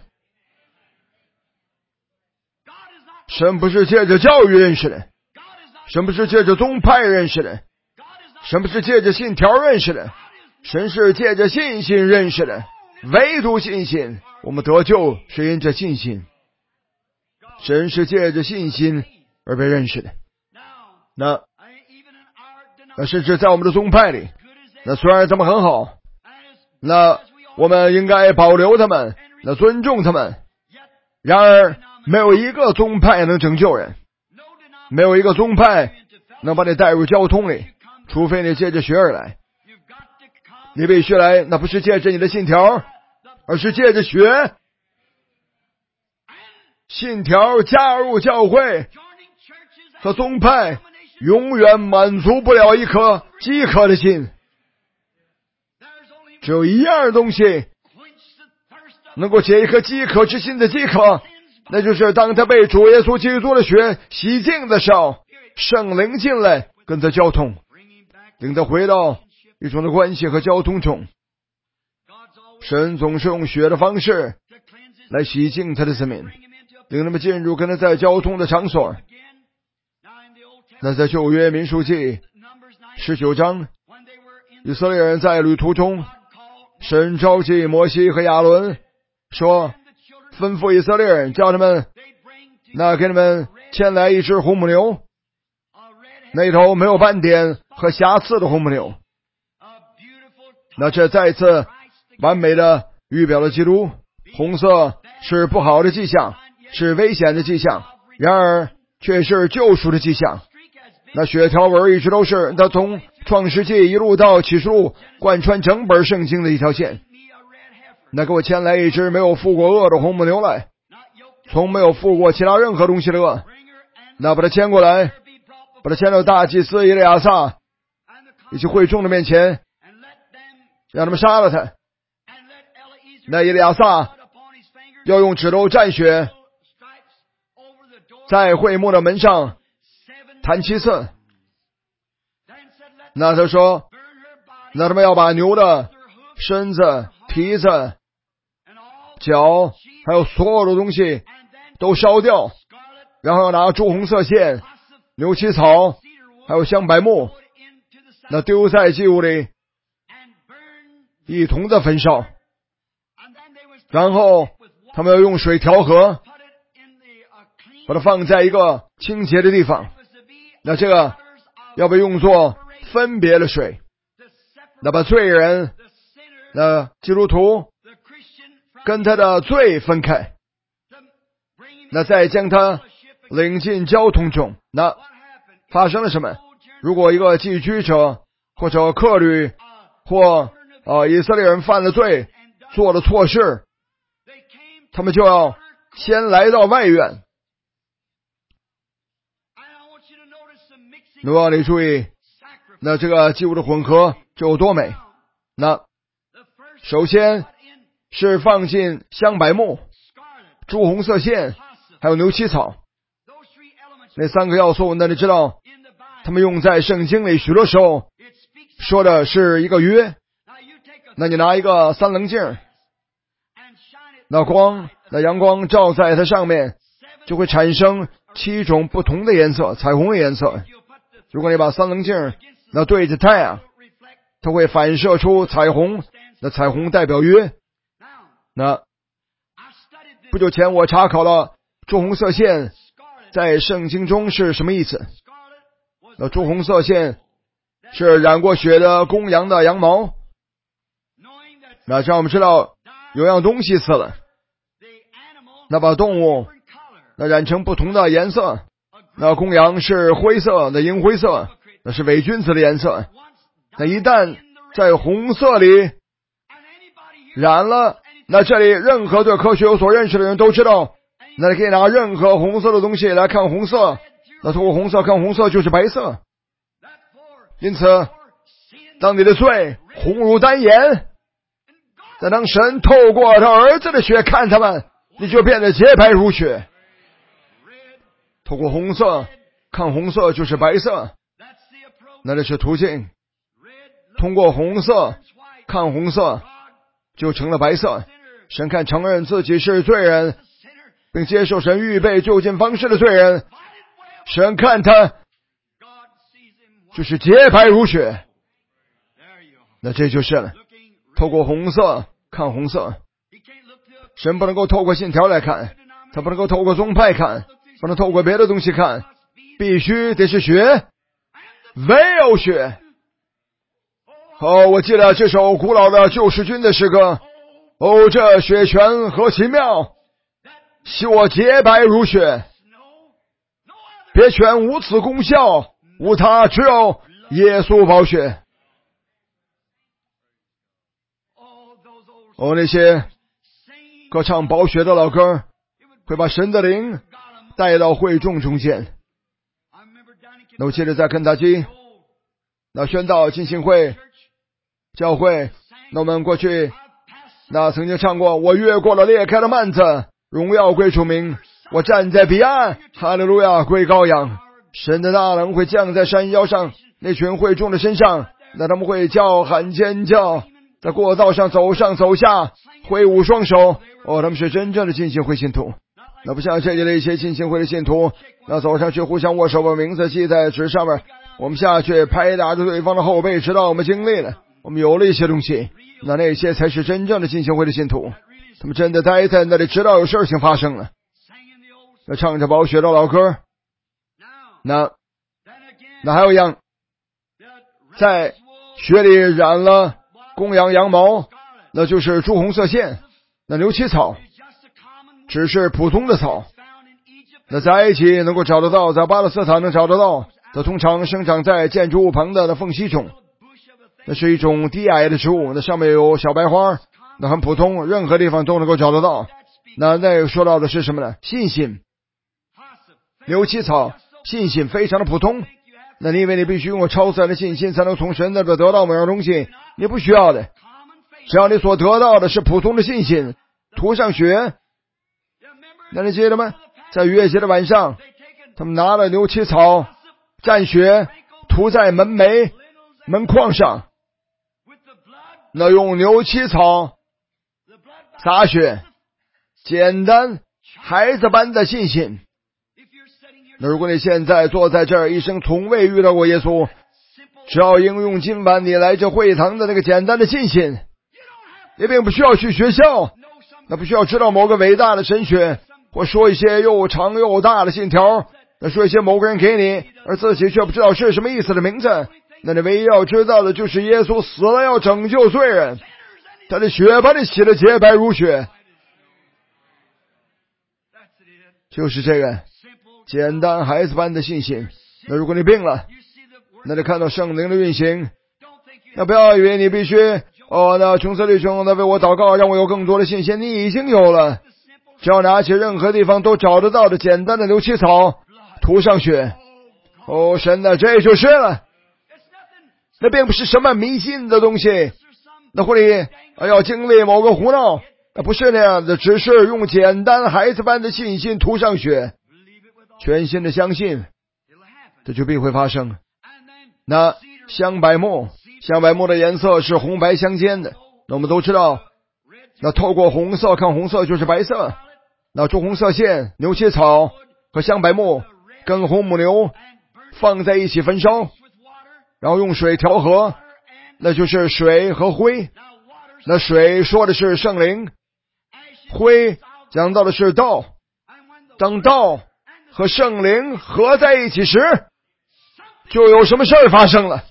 神不是借着教育认识的，神不是借着宗派认识的，神不是借着信条认识的，神是借着信心认识的。唯独信心，我们得救是因着信心，神是借着信心而被认识的。那那甚至在我们的宗派里，那虽然他们很好，那我们应该保留他们，那尊重他们，然而没有一个宗派能拯救人，没有一个宗派能把你带入交通里，除非你借着学而来。你必须来，那不是借着你的信条，而是借着学。信条加入教会和宗派永远满足不了一颗饥渴的心。只有一样东西能够解一颗饥渴之心的饥渴，那就是当他被主耶稣基督的血洗净的时候，圣灵进来跟他交通，令他回到一种的关系和交通中。神总是用血的方式来洗净他的子民，令他们进入跟他在交通的场所。那在旧约民数记十九章，以色列人在旅途中，神召集摩西和亚伦，说吩咐以色列人叫他们那给你们牵来一只红母牛，那头没有斑点和瑕疵的红母牛。那这再次完美的预表了基督。红色是不好的迹象，是危险的迹象，然而却是救赎的迹象。那血条纹一直都是他从创世纪一路到启示录贯穿整本圣经的一条线。那给我牵来一只没有负过恶的红母牛来，从没有负过其他任何东西的恶。那把它牵过来，把它牵到大祭司以利亚撒以及会众的面前，让他们杀了他。那以利亚撒要用指头蘸血，在会幕的门上弹七次。那他说，那他们要把牛的身子、蹄子、脚还有所有的东西都烧掉，然后拿朱红色线、牛膝草还有香柏木，那丢在祭物里一同的焚烧。然后他们要用水调和，把它放在一个清洁的地方。那这个要被用作分别的水，那把罪人，那基督徒跟他的罪分开，那再将他领进交通中。那发生了什么？如果一个寄居者或者客旅或呃以色列人犯了罪，做了错事，他们就要先来到外院。如果你注意，那这个祭物的混合就有多美。那首先是放进香柏木、朱红色线还有牛膝草，那三个要素，那你知道他们用在圣经里许多时候说的是一个约。那你拿一个三棱镜，那光那阳光照在它上面，就会产生七种不同的颜色，彩虹的颜色。如果你把三棱镜那对着太阳，它会反射出彩虹，那彩虹代表约。那不久前我查考了朱红色线在圣经中是什么意思。那朱红色线是染过血的公羊的羊毛。那这样我们知道有样东西死了，那把动物那染成不同的颜色。那公羊是灰色的银灰色，那是伪君子的颜色。那一旦在红色里染了，那这里任何对科学有所认识的人都知道， 那你可以拿任何红色的东西来看红色，那通过红色看红色就是白色。因此当你的罪红如丹颜，但当神透过他儿子的血看他们，你就变得洁白如雪。透过红色看红色就是白色，那这是途径。通过红色看红色就成了白色。神看承认自己是罪人，并接受神预备救赎方式的罪人，神看他就是洁白如雪。那这就是透过红色看红色。神不能够透过信条来看，他不能够透过宗派看，不能透过别的东西看，必须得是血，唯有血。哦，我记得这首古老的救世军的诗歌，哦，这血泉何其妙，使我洁白如雪。别泉无此功效，无他，只有耶稣宝血。哦，那些歌唱宝血的老歌会把神的灵带到会众中间。那我记得在肯塔基，那宣道浸信会教会，那我们过去那曾经唱过，我越过了裂开的幔子，荣耀归主名，我站在彼岸，哈利路亚归羔羊。神的大能会降在山腰上那群会众的身上，那他们会叫喊尖叫，在过道上走上走下，挥舞双手。哦，他们是真正的浸信会信徒。那不像这里的一些浸信会的信徒，那走上去互相握手，把名字记在纸上面，我们下去拍打着对方的后背，直到我们经历了，我们有了一些东西。那那些才是真正的浸信会的信徒，他们真的待在那里，直到有事情发生了。那唱着宝血的老歌，那那还有一样，在血里染了公羊羊毛，那就是朱红色线。那牛膝草只是普通的草，那在埃及能够找得到，在巴勒斯坦能找得到，它通常生长在建筑物旁的缝隙中。那是一种低矮的植物，那上面有小白花，那很普通，任何地方都能够找得到。那那个说到的是什么呢？信心。牛膝草信心非常的普通，那你以为你必须拥有超自然的信心才能从神那边得到某样东西？你不需要的，只要你所得到的是普通的信心。涂上血，那你记得吗？在逾越节的晚上，他们拿了牛膝草蘸血涂在门楣门框上，那用牛膝草洒血，简单孩子般的信心。那如果你现在坐在这儿，一生从未遇到过耶稣，只要应用今晚你来这会堂的那个简单的信心，你并不需要去学校，那不需要知道某个伟大的神学，或说一些又长又大的信条，那说一些某个人给你而自己却不知道是什么意思的名字。那你唯一要知道的就是耶稣死了要拯救罪人，他的血把你洗得洁白如雪。就是这个简单孩子般的信心。那如果你病了，那你看到圣灵的运行，那不要以为你必须哦，那琼斯利兄那为我祷告，让我有更多的信心。你已经有了，只要拿起任何地方都找得到的简单的牛膝草，涂上血。哦，神呐，这就是了。那并不是什么迷信的东西，那或者要经历某个胡闹，那不是那样的，只是用简单孩子般的信心涂上血，全心的相信，这就必会发生。那香柏木，香柏木的颜色是红白相间的，那我们都知道，那透过红色看红色就是白色。那朱红色线、牛膝草和香柏木跟红母牛放在一起焚烧，然后用水调和，那就是水和灰。那水说的是圣灵，灰讲到的是道。当道和圣灵合在一起时，就有什么事儿发生了。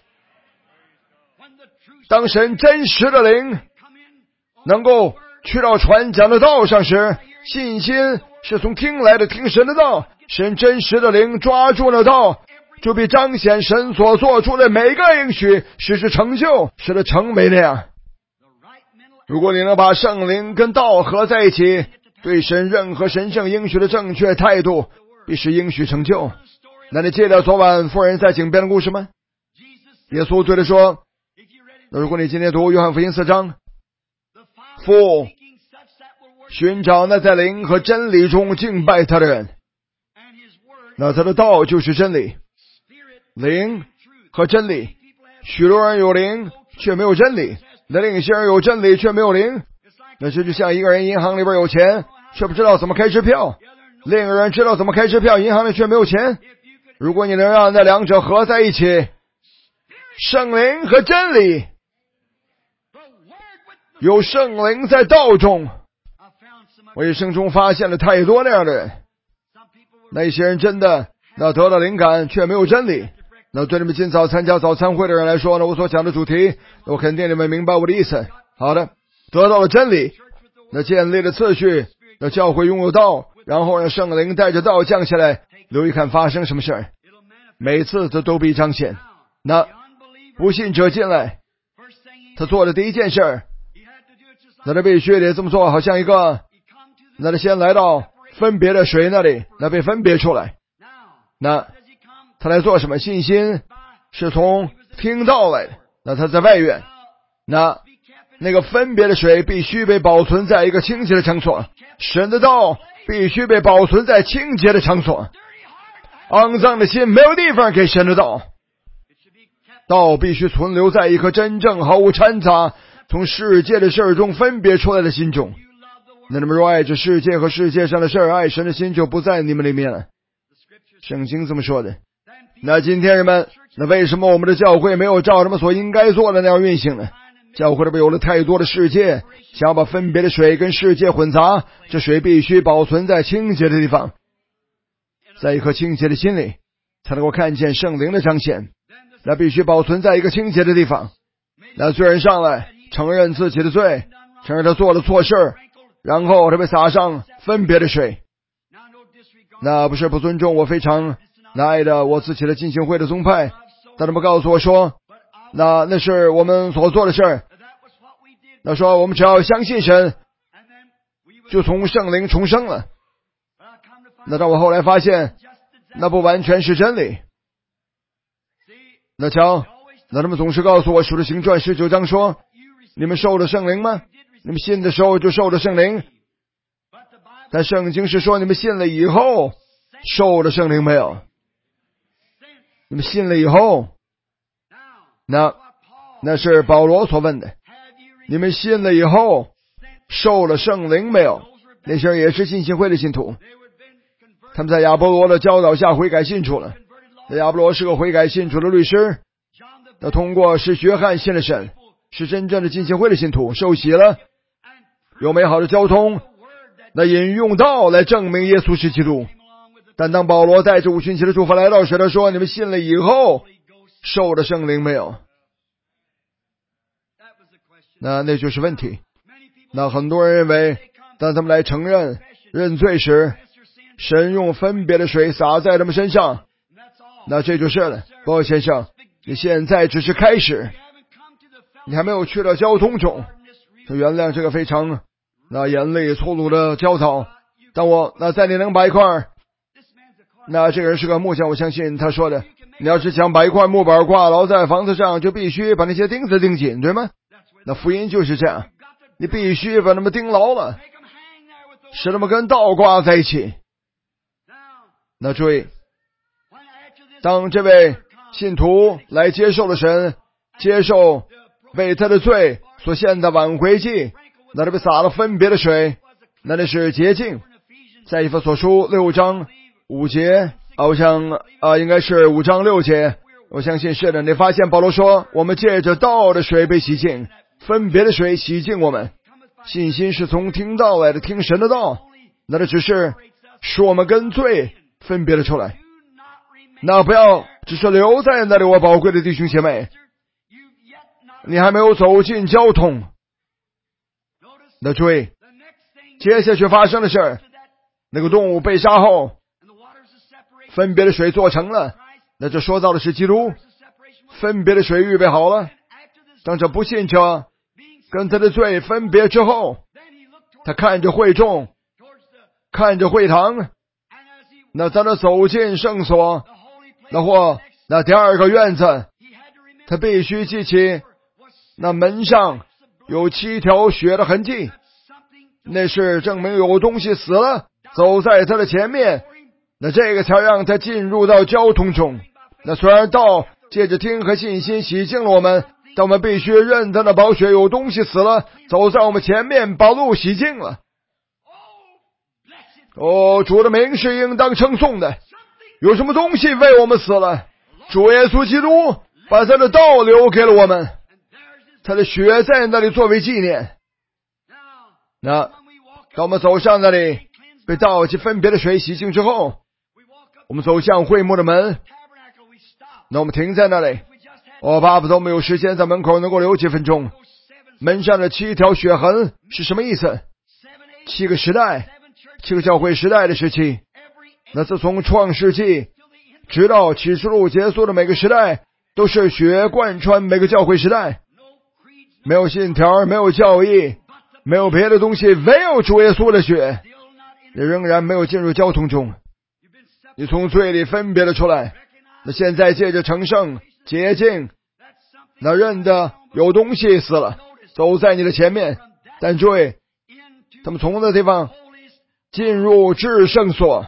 当神真实的灵能够去到传讲的道上时，信心是从听来的，听神的道，神真实的灵抓住了道，就必彰显神所做出的每个应许，使之成就，使得成为那样。如果你能把圣灵跟道合在一起， 对神任何神圣应许的正确态度，必使应许成就。那你记得昨晚妇人在井边的故事吗？耶稣对他说，那如果你今天读约翰福音四章，父寻找那在灵和真理中敬拜他的人，那他的道就是真理，灵和真理。许多人有灵却没有真理，那另一些人有真理却没有灵。那这就像一个人银行里边有钱却不知道怎么开支票，另一个人知道怎么开支票，银行里却没有钱。如果你能让那两者合在一起，圣灵和真理，有圣灵在道中。我一生中发现了太多那样的人，那些人真的那得到灵感却没有真理。那对你们今早参加早餐会的人来说呢，我所讲的主题，我肯定你们明白我的意思。好的，得到了真理，那建立了次序，那教会拥有道，然后让圣灵带着道降下来，留意看发生什么事儿，每次这都必彰显。那不信者进来，他做的第一件事，那他必须得这么做，好像一个，那他先来到分别的水那里，那被分别出来。那他来做什么？信心是从听道来的，那他在外院，那那个分别的水必须被保存在一个清洁的场所，神的道必须被保存在清洁的场所。肮脏的心没有地方给神的道，道必须存留在一颗真正毫无掺杂，从世界的事儿中分别出来的心中。那你们若爱这世界和世界上的事儿，爱神的心就不在你们里面了。圣经这么说的。那今天人们，那为什么我们的教会没有照他们所应该做的那样运行呢？教会里边有了太多的世界，想要把分别的水跟世界混杂，这水必须保存在清洁的地方，在一颗清洁的心里，才能够看见圣灵的彰显。那必须保存在一个清洁的地方。那罪人上来承认自己的罪，承认他做了错事，然后他被洒上分别的水。那不是不尊重我非常那爱的我自己的浸信会的宗派，但他们告诉我说，那那是我们所做的事儿。那说我们只要相信神，就从圣灵重生了。那到我后来发现，那不完全是真理。那瞧，那他们总是告诉我，《使徒行传》十九章说，你们受了圣灵吗？你们信的时候就受了圣灵。但圣经是说，你们信了以后受了圣灵没有？你们信了以后，那那是保罗所问的，你们信了以后受了圣灵没有？那些人也是浸信会的信徒，他们在亚波罗的教导下悔改信主了。亚波罗是个悔改信主的律师，那通过是约翰信了神，是真正的浸信会的信徒，受洗了，有美好的交通，那引用道来证明耶稣是基督。但当保罗带着五旬节的祝福来到时，他说，你们信了以后受了圣灵没有？那那就是问题。那很多人认为，当他们来承认认罪时，神用分别的水洒在他们身上，那这就是了。鲍先生，你现在只是开始，你还没有去到交通中，就原谅这个非常那严厉粗鲁的教导。但我那在你能把一块，那这个人是个木匠，我相信他说的，你要是想把一块木板挂牢在房子上，就必须把那些钉子钉紧，对吗？那福音就是这样，你必须把他们钉牢了，使他们跟道挂在一起。那注意，当这位信徒来接受了神，接受为他的罪所献的挽回祭，那他被洒了分别的水，那那是洁净。在以弗所书六章五节，好像啊应该是五章六节，我相信是的。你发现保罗说，我们借着道的水被洗净，分别的水洗净我们。信心是从听道来的，听神的道，那这只是使我们跟罪分别了出来。那不要只是留在那里，我宝贵的弟兄姐妹，你还没有走进交通。那注意，接下去发生的事，那个动物被杀后，分别的水做成了，那这说到的是基督，分别的水预备好了。当这不信者跟他的罪分别之后，他看着会众看着会堂，那在那走进圣所，那或那第二个院子，他必须记起那门上有七条血的痕迹，那是证明有东西死了，走在他的前面，那这个才让他进入到交通中。那虽然道借着听和信心洗净了我们，但我们必须认他的宝血有东西死了，走在我们前面，把路洗净了。哦，主的名是应当称颂的。有什么东西为我们死了？主耶稣基督把他的道留给了我们，他的血在那里作为纪念。那当我们走上那里被道及分别的水洗净之后，我们走向会幕的门，那我们停在那里。我巴不得我们有时间在门口能够留几分钟。门上的七条血痕是什么意思？七个时代，七个教会时代的时期。那自从创世纪直到启示录结束的每个时代，都是血贯穿每个教会时代。没有信条，没有教义，没有别的东西，唯有主耶稣的血，你仍然没有进入交通中，你从罪里分别了出来。那现在借着成圣洁净，那认得有东西死了，走在你的前面。但注意，他们从那地方进入至圣所。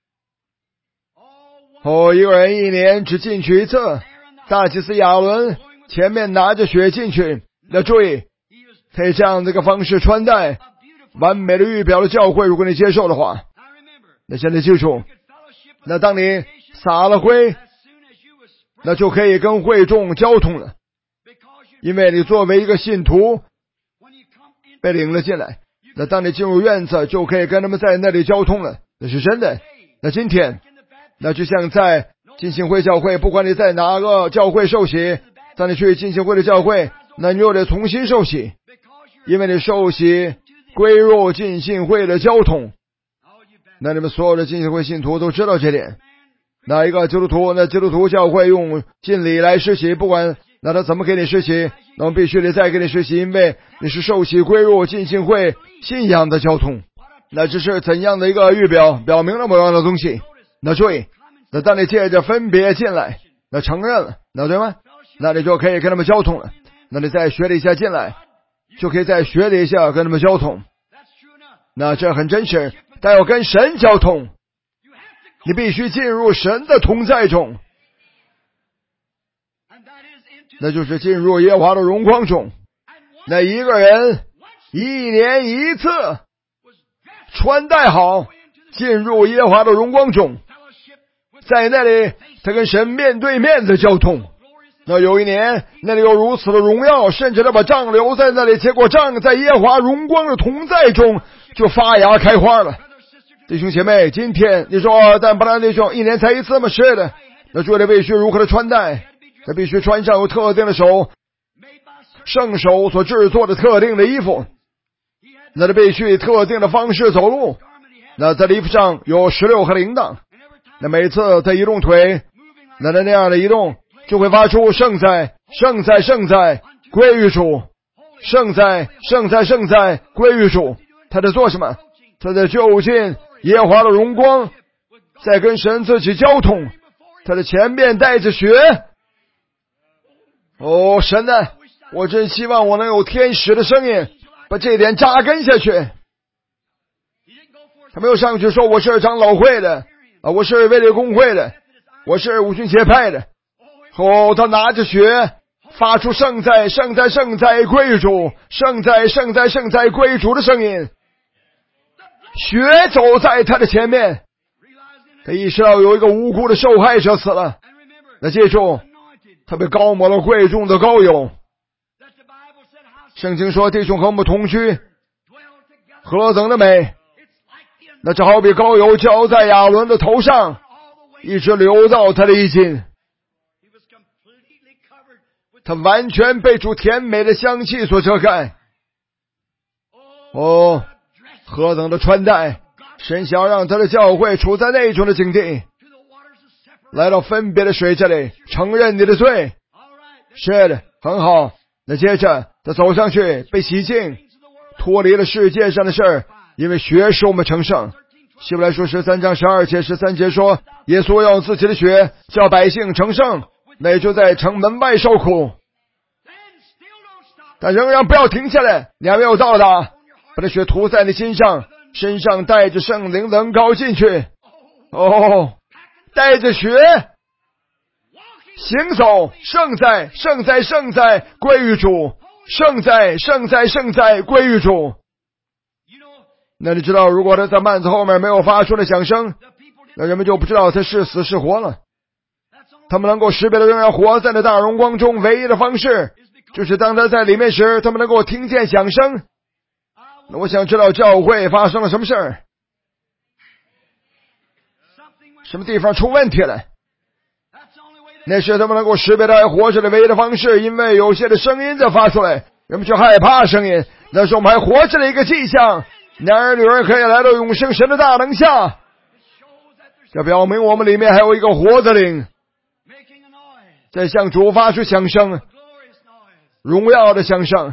哦，一个人一年只进去一次。大祭司亚伦前面拿着血进去。那注意，他以这样的一个方式穿戴，完美的预表了教会。如果你接受的话，那现在记住，那当你撒了灰，那就可以跟会众交通了，因为你作为一个信徒被领了进来。那当你进入院子，就可以跟他们在那里交通了，那是真的。那今天，那就像在浸信会教会，不管你在哪个教会受洗，当你去浸信会的教会，那你又得重新受洗，因为你受洗归入浸信会的交通。那你们所有的浸信会信徒都知道这点。哪一个基督徒，那基督徒教会用浸礼来施洗，不管那他怎么给你施洗，那我们必须得再给你施洗，因为你是受洗归入浸信会信仰的交通。那这是怎样的一个预表，表明了某样的东西。那注意，那当你借着分别进来，那承认了，那对吗？那你就可以跟他们交通了。那你在血底下进来，就可以在血底下跟他们交通。那这很真实，但要跟神交通，你必须进入神的同在中，那就是进入耶和华的荣光中。那一个人一年一次穿戴好，进入耶和华的荣光中，在那里他跟神面对面的交通。那有一年，那里有如此的荣耀，甚至他把杖留在那里，结果杖在耶和华荣光的同在中就发芽开花了。弟兄姐妹，今天你说但不然弟兄一年才一次吗？是的。那主的必须如何的穿戴？他必须穿上有特定的手圣手所制作的特定的衣服，那他必须以特定的方式走路。那在衣服上有十六颗铃铛，那每次他移动腿，那他那样的移动就会发出圣哉圣哉圣哉归于主，圣哉圣哉圣哉归于主。他在做什么？他在就近耶和华的荣光，在跟神自己交通。他的前面带着血。哦，神啊，我真希望我能有天使的声音把这一点扎根下去。他没有上去说我是长老会的啊，我是卫理公会的，我是五旬节派的。哦，他拿着血发出圣哉圣哉圣哉归主，圣哉圣哉圣哉归主的声音。血走在他的前面，他意识到有一个无辜的受害者死了。那记住，他被膏抹了贵重的膏油。圣经说弟兄和我们同居何等的美，那就好比膏油浇在亚伦的头上，一直流到他的衣襟，他完全被主甜美的香气所遮盖。哦，何等的穿戴！神想让他的教会处在那种的境地，来到分别的水这里，承认你的罪。是的，很好。那接着他走上去，被洗净，脱离了世界上的事儿，因为血使我们成圣。 希伯来书十三章十二节十三节说，耶稣用自己的血叫百姓成圣，那也就在城门外受苦。但仍然不要停下来，你还没有到达，把这血涂在你心上，身上带着圣灵的恩膏进去。哦，带着血行走，圣哉圣哉圣哉归于主，圣哉圣哉圣哉归于主。那你知道，如果他在幔子后面没有发出的响声，那人们就不知道他是死是活了。他们能够识别的仍然活在那大荣光中唯一的方式，就是当他在里面时，他们能够听见响声。那我想知道教会发生了什么事儿，什么地方出问题了。那是他们能够识别他还活着的唯一的方式，因为有些的声音在发出来，人们就害怕声音，那是我们还活着的一个迹象。男儿女儿可以来到永生神的大能下，这表明我们里面还有一个活的灵，在向主发出响声，荣耀的响声。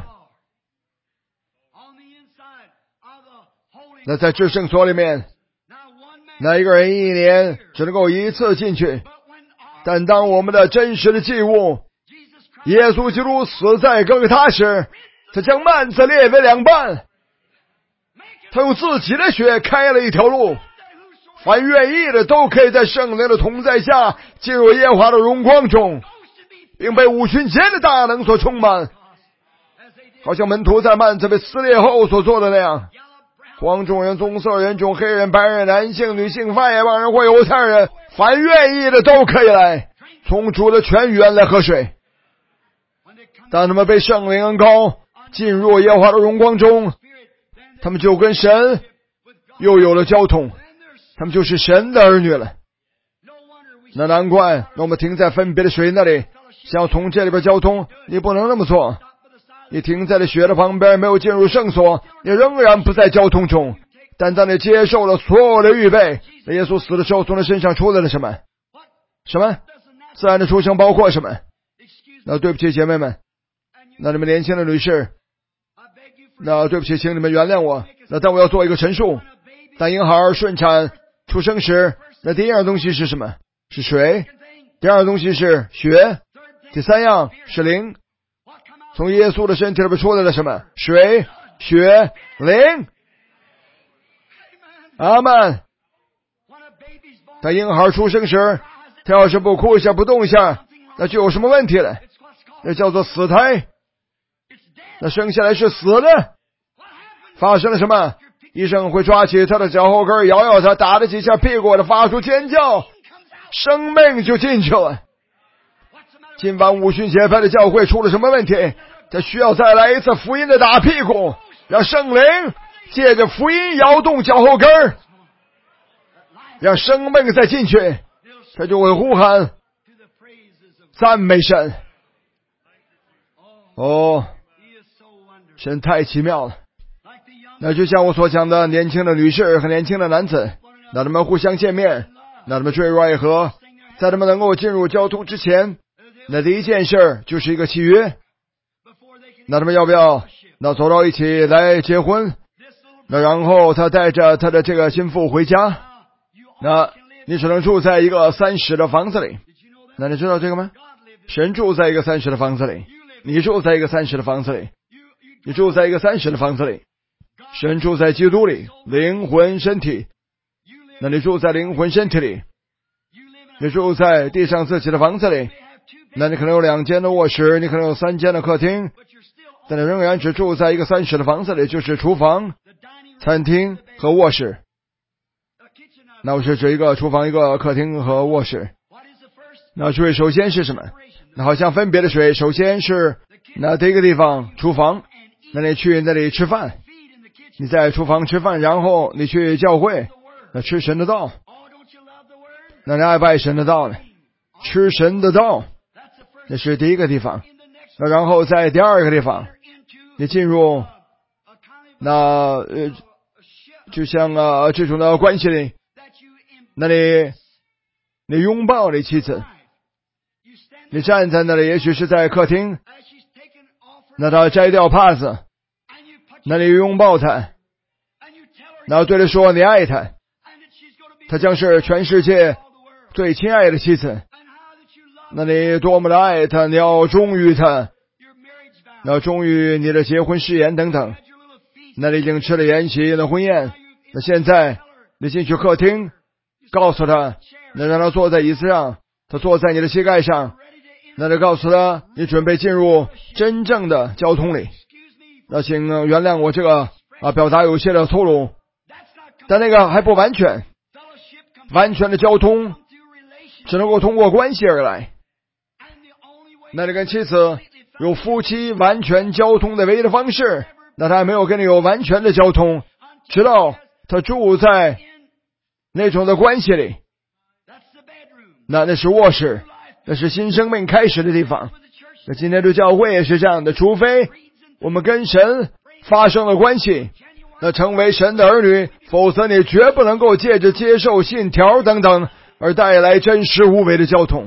那在至圣所里面，那一个人一年只能够一次进去，但当我们的真实的祭物耶稣基督死在各个他时，他将幔子裂为两半，他用自己的血开了一条路，凡愿意的都可以在圣灵的同在下进入耶和华的荣光中，并被五旬节的大能所充满，好像门徒在幔子被撕裂后所做的那样。黄种人、棕色人种、黑人、白人、男性、女性、泛野邦人或犹太人，凡愿意的都可以来，从主的泉源来喝水。当他们被圣灵恩膏进入耶和华的荣光中，他们就跟神又有了交通，他们就是神的儿女了。那难怪那我们停在分别的水那里，想要从这里边交通，你不能那么做。你停在了血的旁边，没有进入圣所，你仍然不在交通中。但当你接受了所有的预备，那耶稣死的时候从他身上出来了什么？什么？自然的出生包括什么？那对不起姐妹们，那你们年轻的女士，那对不起，请你们原谅我。那但我要做一个陈述。当婴孩顺产出生时，那第一样东西是什么？是水。第二样东西是血。第三样是灵。从耶稣的身体里边出来了什么？水、血、灵。阿们。当婴孩出生时，他要是不哭一下不动一下，那就有什么问题了？那叫做死胎。那生下来是死的。发生了什么？医生会抓起他的脚后跟，摇摇他，打了几下屁股，他发出尖叫，生命就进去了。今晚五旬节派的教会出了什么问题？他需要再来一次福音的打屁股，让圣灵借着福音摇动脚后跟，让生命再进去，他就会呼喊赞美神。哦，神太奇妙了。那就像我所讲的，年轻的女士和年轻的男子，那他们互相见面，那他们坠入爱河，在他们能够进入交通之前，那第一件事就是一个契约。那他们要不要那走到一起来结婚？那然后他带着他的这个心腹回家，那你只能住在一个三室的房子里。那你知道这个吗？神住在一个三室的房子里，你住在一个三室的房子里，你住在一个三室的房子里。神住在基督里，灵魂身体。那你住在灵魂身体里，你住在地上自己的房子里，那你可能有两间的卧室，你可能有三间的客厅，但你仍然只住在一个三室的房子里，就是厨房、餐厅和卧室。那我是指一个厨房、一个客厅和卧室。那水首先是什么？那好像分别的水，首先是那第一个地方厨房，那你去那里吃饭，你在厨房吃饭，然后你去教会，那吃神的道。那你爱不爱神的道呢？吃神的道，那是第一个地方。那然后在第二个地方，你进入那呃，就像啊这种的关系里，那你你拥抱你妻子，你站在那里，也许是在客厅，那他摘掉帕子，那你拥抱他，然后对他说你爱他， 她将是全世界最亲爱的妻子。那你多么的爱她，你要忠于她，你要忠于你的结婚誓言等等。那你已经吃了筵席的婚宴，那现在你进去客厅，告诉她，那让她坐在椅子上，她坐在你的膝盖上，那就告诉她，你准备进入真正的交通里。那请原谅我这个啊表达有些的粗鲁，但那个还不完全，完全的交通只能够通过关系而来。那你跟妻子有夫妻完全交通的唯一的方式，那他还没有跟你有完全的交通，直到他住在那种的关系里，那那是卧室，那是新生命开始的地方。那今天的教会也是这样的，除非我们跟神发生了关系，那成为神的儿女，否则你绝不能够借着接受信条等等而带来真实无伪的交通。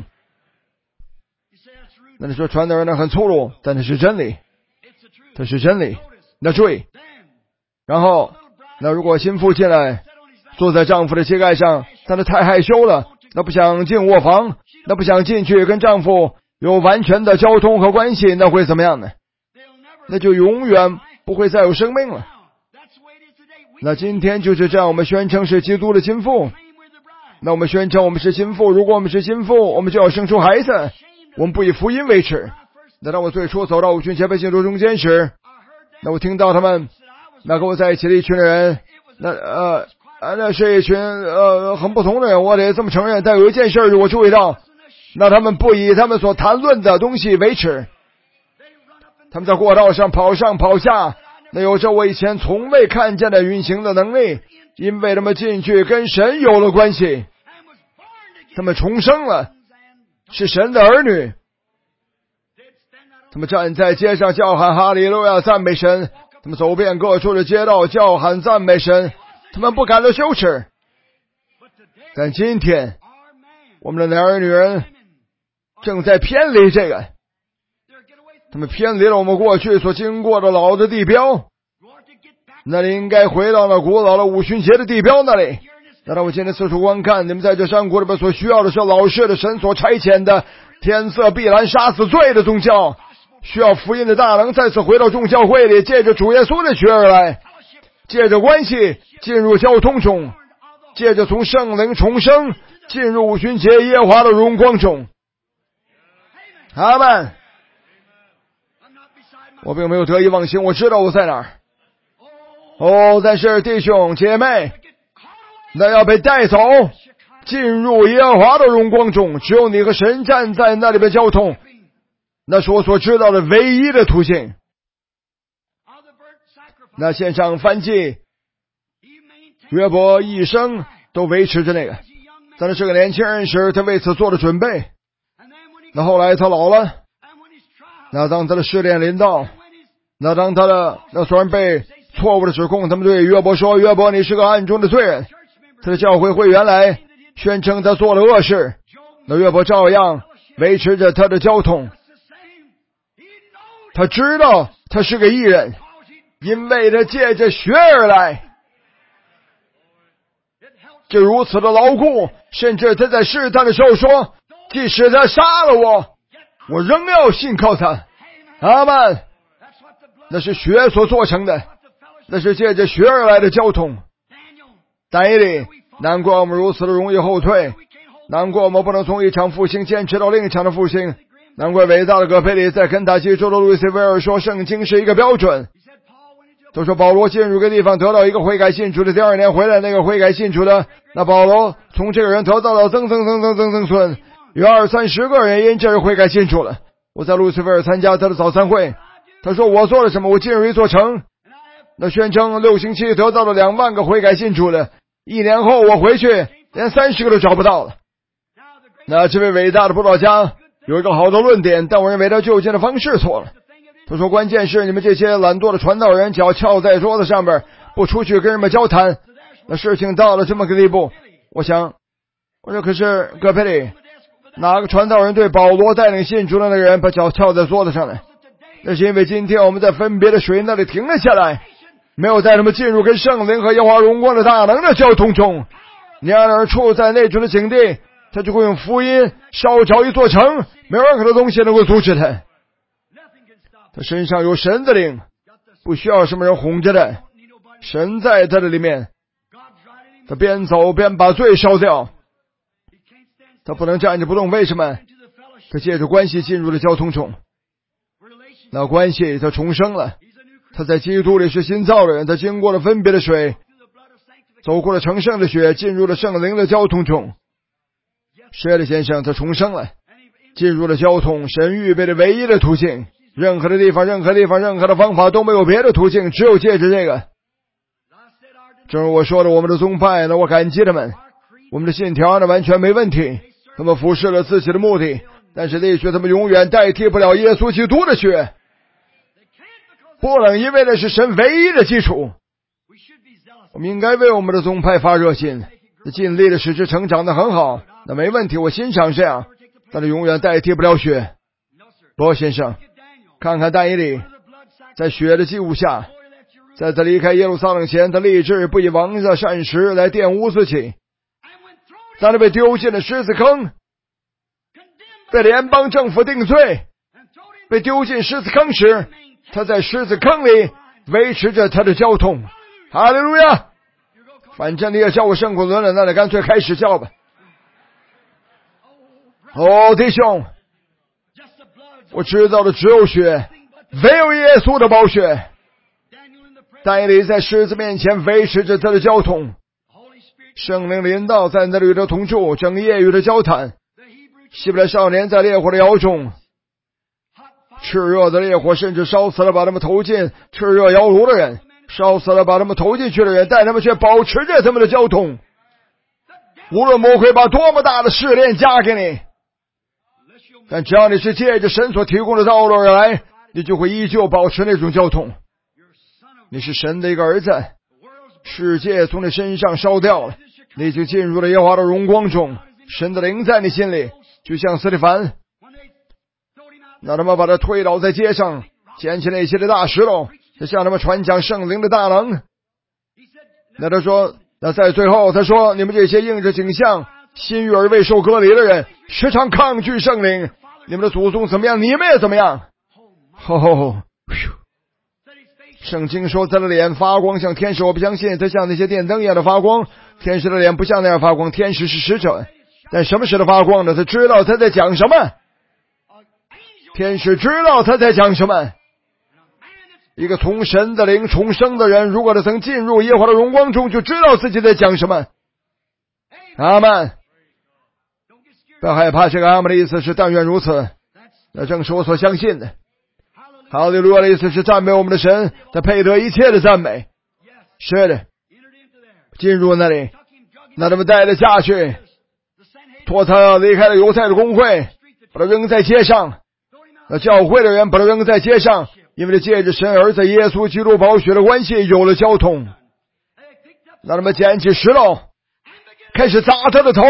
那你说传道人呢很粗鲁，但那是真理，这是真理。那注意，然后那如果心腹进来坐在丈夫的膝盖上，但是太害羞了，那不想进卧房，那不想进去跟丈夫有完全的交通和关系，那会怎么样呢？那就永远不会再有生命了。那今天就是这样，我们宣称是基督的心腹，那我们宣称我们是心腹，如果我们是心腹，我们就要生出孩子，我们不以福音为耻。那当我最初走到五旬节被信徒中间时，那我听到他们那跟我在一起的一群人，那呃呃那是一群呃很不同的人，我得这么承认。但有一件事我注意到，那他们不以他们所谈论的东西为耻，他们在过道上跑上跑下，那有着我以前从未看见的运行的能力，因为他们进去跟神有了关系，他们重生了，是神的儿女。他们站在街上叫喊哈利路亚赞美神，他们走遍各处的街道叫喊赞美神，他们不感到羞耻。但今天我们的男人女人正在偏离这个，他们偏离了我们过去所经过的老的地标，那里应该回到了古老的五旬节的地标那里。那让我今天四处观看，你们在这山谷里边所需要的是老式的神所差遣的天色碧蓝杀死罪的宗教，需要福音的大能再次回到众教会里，借着主耶稣的血而来，借着关系进入交通中，借着从圣灵重生进入五旬节耶和华的荣光中。阿们。我并没有得意忘形，我知道我在哪儿。哦，但是弟兄姐妹，那要被带走进入耶和华的荣光中，只有你和神站在那里边交通，那是我所知道的唯一的途径。那献上燔祭，约伯一生都维持着那个，但是这个年轻人时他为此做了准备。那后来他老了，那当他的试炼临到，那当他的那虽然被错误的指控，他们对约伯说，约伯你是个暗中的罪人，他的教会会员来宣称他做了恶事，那约伯照样维持着他的交通。他知道他是个义人，因为他借着血而来，就如此的牢固，甚至他在试探的时候说，即使他杀了我，我仍要信靠他。阿们。那是血所做成的，那是借着血而来的交通。但以理，难怪我们如此的容易后退，难怪我们不能从一场复兴坚持到另一场的复兴，难怪伟大的葛培理在肯塔基州的路易斯威尔说圣经是一个标准。都说保罗进入个地方得到一个悔改信主的，第二年回来那个悔改信主的，那保罗从这个人得到了增增增增增增孙，有二三十个人因这人悔改信主了。我在路易斯威尔参加他的早餐会，他说我做了什么？我进入一座城，那宣称六星期得到了两万个悔改信主的，一年后我回去连三十个都找不到了。那这位伟大的布道家有一个好的论点，但我认为他就近的方式错了。他说关键是你们这些懒惰的传道人脚翘在桌子上边，不出去跟人们交谈。那事情到了这么个地步，我想我说可是葛培理，哪个传道人对保罗带领信主的那个人把脚翘在桌子上来？那是因为今天我们在分别的水那里停了下来，没有带他们进入跟圣灵和耶和华荣光的大能的交通中。 然而处在那种的境地，他就会用福音烧着一座城，没有任何的东西能够阻止他。他身上有神的灵，不需要什么人哄着他，神在他的里面，他边走边把罪烧掉。他不能站着不动，为什么？他借着关系进入了交通中，那关系他重生了，他在基督里是新造的人，他经过了分别的水，走过了成圣的血，进入了圣灵的交通中。舍利先生他重生了，进入了交通，神预备的唯一的途径，任何的地方任何地方任何的方法都没有别的途径，只有借着这个。正如我说的，我们的宗派呢，我感激他们，我们的信条呢完全没问题，他们服侍了自己的目的，但是那血他们永远代替不了耶稣基督的血，不能，因为那是神唯一的基础。我们应该为我们的宗派发热心，尽力的使之成长得很好，那没问题，我欣赏这样，但是永远代替不了血。罗先生，看看但以理，在血的祭物下，在他离开耶路撒冷前，他立志不以王的膳食来玷污自己。当他被丢进了狮子坑，被联邦政府定罪，被丢进狮子坑时，他在狮子坑里维持着他的交通。哈利路亚！反正你也叫我圣古伦了，那你干脆开始叫吧。哦，弟兄，我知道的只有血，唯有耶稣的宝血。但以理在狮子面前维持着他的交通，圣灵临到在那里的同住，整夜与他交谈。希伯来少年在烈火的窑中，炽热的烈火甚至烧死了把他们投进炽热窑炉的人，烧死了把他们投进去的人，但他们却保持着他们的交通。无论魔鬼把多么大的试炼加给你，但只要你是借着神所提供的道路而来，你就会依旧保持那种交通。你是神的一个儿子，世界从你身上烧掉了，你就进入了耶和华的荣光中，神的灵在你心里，就像司提反，那他们把他推倒在街上，捡起那些的大石头，就向他们传讲圣灵的大能。那他说，那在最后他说，你们这些应着景象心欲而未受割礼的人，时常抗拒圣灵，你们的祖宗怎么样，你们也怎么样。吼吼，圣经说他的脸发光像天使，我不相信他像那些电灯一样的发光，天使的脸不像那样发光，天使是使者。但什么使他发光呢？他知道他在讲什么，天使知道他在讲什么。一个从神的灵重生的人，如果他曾进入耶和华的荣光中，就知道自己在讲什么。阿们，不要害怕，这个阿们的意思是但愿如此，那正是我所相信的。哈利路亚的意思是赞美我们的神，他配得一切的赞美。是的，进入那里，那他们带他下去，拖他离开了犹太的公会，把他扔在街上，那教会的人把他扔在街上，因为他借着神儿子耶稣基督宝血的关系有了交通。那他们捡起石头开始砸他的头，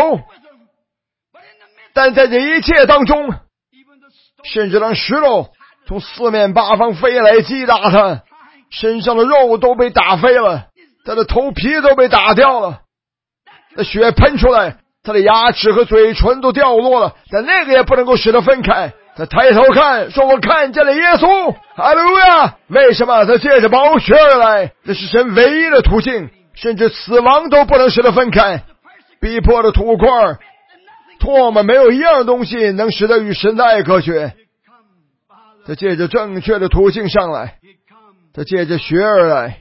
但在这一切当中，甚至当石头从四面八方飞来击打他，身上的肉都被打飞了，他的头皮都被打掉了，那血喷出来，他的牙齿和嘴唇都掉落了，但那个也不能够使他分开。他抬头看，说我看见了耶稣。哈利路亚！为什么？他借着宝血而来，这是神唯一的途径，甚至死亡都不能使他分开。逼迫的土块唾沫，没有一样东西能使他与神的爱隔绝。他借着正确的途径上来，他借着血而来。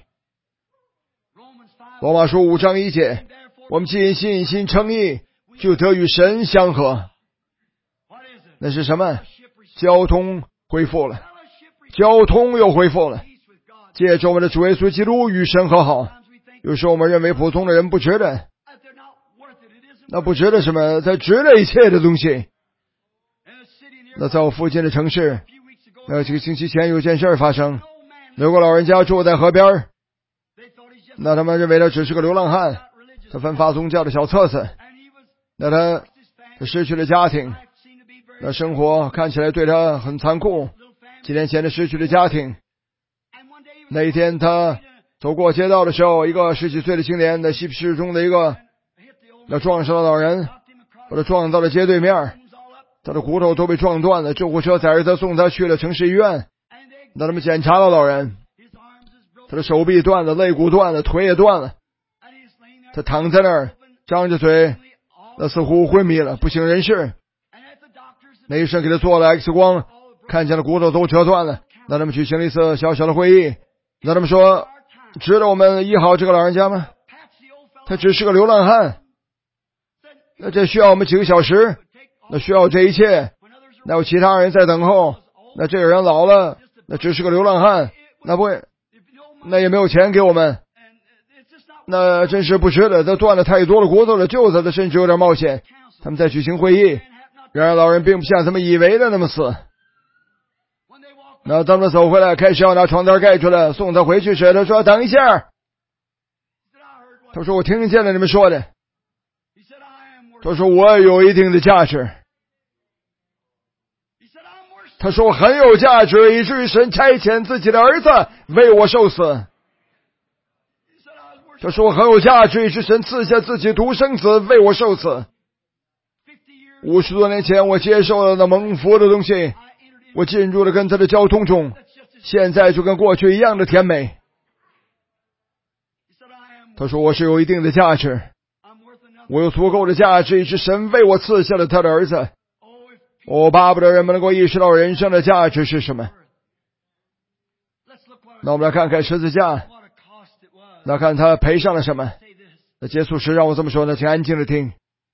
罗马书五章一节，我们既因信心称义，就得与神相合。那是什么？交通恢复了，交通又恢复了，借着我们的主耶稣基督与神和好。有时候我们认为普通的人不值得，那不值得什么？他值得一切的东西。那在我附近的城市，那几个星期前有件事发生，有个老人家住在河边，那他们认为他只是个流浪汉，他分发宗教的小册子，那他他失去了家庭，那生活看起来对他很残酷。几年前他失去了家庭，那一天他走过街道的时候，一个十几岁的青年在西市中的一个那撞伤了老人，把他撞到了街对面，他的骨头都被撞断了。救护车载着他送他去了城市医院，那他们检查了老人，他的手臂断了，肋骨断了，腿也断了。他躺在那儿，张着嘴，那似乎昏迷了，不省人事。那医生给他做了 X 光，看见了骨头都折断了。那他们举行了一次小小的会议，那他们说，值得我们医好这个老人家吗？他只是个流浪汉，那这需要我们几个小时，那需要这一切，那有其他人在等候，那这个人老了，那只是个流浪汉，那不会，那也没有钱给我们，那真是不值得。他断了太多的骨头了，救他的甚至有点冒险。他们在举行会议，然而老人并不像他们以为的那么死。那当他走回来，开始要拿床单盖住了，送他回去时，他说等一下，他说我听见了你们说的，他说我有一定的价值，他说我很有价值，以至于神差遣自己的儿子为我受死。他说我很有价值，以致神赐下自己独生子为我受死。五十多年前我接受了那蒙福的东西，我进入了跟他的交通中，现在就跟过去一样的甜美。他说我是有一定的价值，我有足够的价值，以致神为我赐下了他的儿子。我巴不得人们能够意识到人生的价值是什么。那我们来看看十字架，那看他赔上了什么。那结束时让我这么说呢，请安静的听。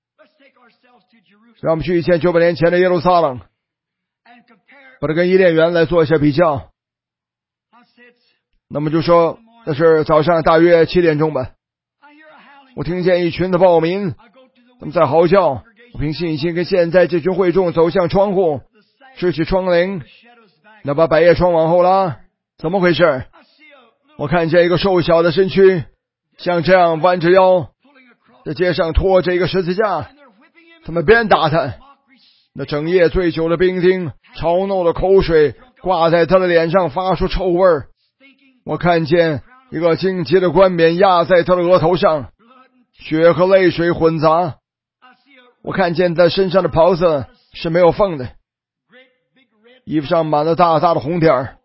让我们去一千九百年前的耶路撒冷，把它跟伊甸园来做一下比较。那么就说那是早上大约七点钟吧，我听见一群的暴民他们在嚎叫。我凭信心跟现在这群会众走向窗户，支起窗棂，那把百叶窗往后拉。怎么回事？我看见一个瘦小的身躯像这样弯着腰在街上拖着一个十字架，他们鞭打他，那整夜醉酒的兵丁嘲弄的口水挂在他的脸上，发出臭味儿。我看见一个荆棘的冠冕压在他的额头上，血和泪水混杂。我看见他身上的袍子是没有缝的，衣服上满了大大的红点儿。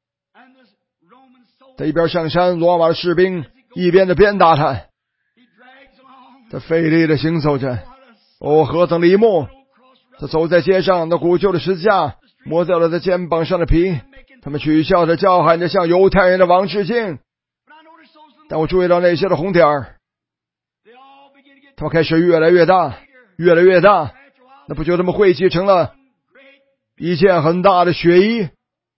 他一边上山，罗马的士兵一边的鞭打他，他费力的行走着。哦，何等的一幕！他走在街上，那古旧的十字架磨掉了他肩膀上的皮，他们取笑着叫喊着向犹太人的王致敬。但我注意到那些的红点儿，他们开始越来越大，越来越大，那不就这么汇集成了一件很大的血衣。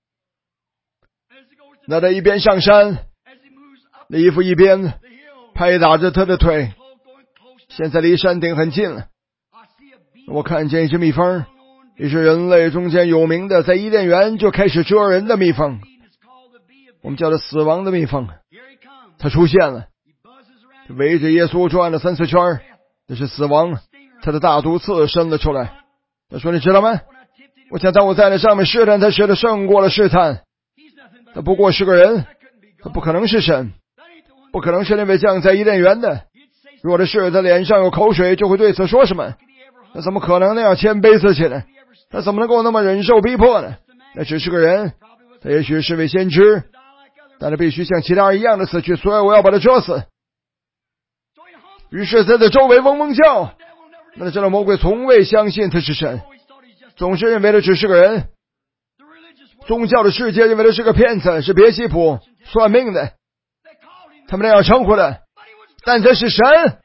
那他一边上山，那衣服一边拍打着他的腿，现在离山顶很近了。我看见一只蜜蜂，也是人类中间有名的，在伊甸园就开始蛰人的蜜蜂，我们叫它死亡的蜜蜂。它出现了，围着耶稣转了三四圈，这是死亡，他的大毒刺伸了出来。他说你知道吗？我想当我在那上面试探他时，他胜过了试探。他不过是个人，他不可能是神，不可能是那位降在伊甸园的。若的是他脸上有口水，就会对此说什么？他怎么可能那样谦卑自己呢？他怎么能够那么忍受逼迫呢？那只是个人，他也许是位先知，但他必须像其他人一样的死去，所以我要把他捉死。于是他在周围嗡嗡叫。那这个魔鬼从未相信他是神，总是认为他只是个人。宗教的世界认为他是个骗子，是别西卜，算命的，他们那样称呼的，但他是神。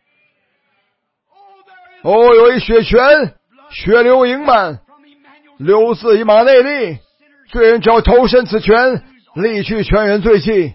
哦，有一血泉，血流盈满，流自以马内利，罪人只要投身此泉，立去全人罪迹。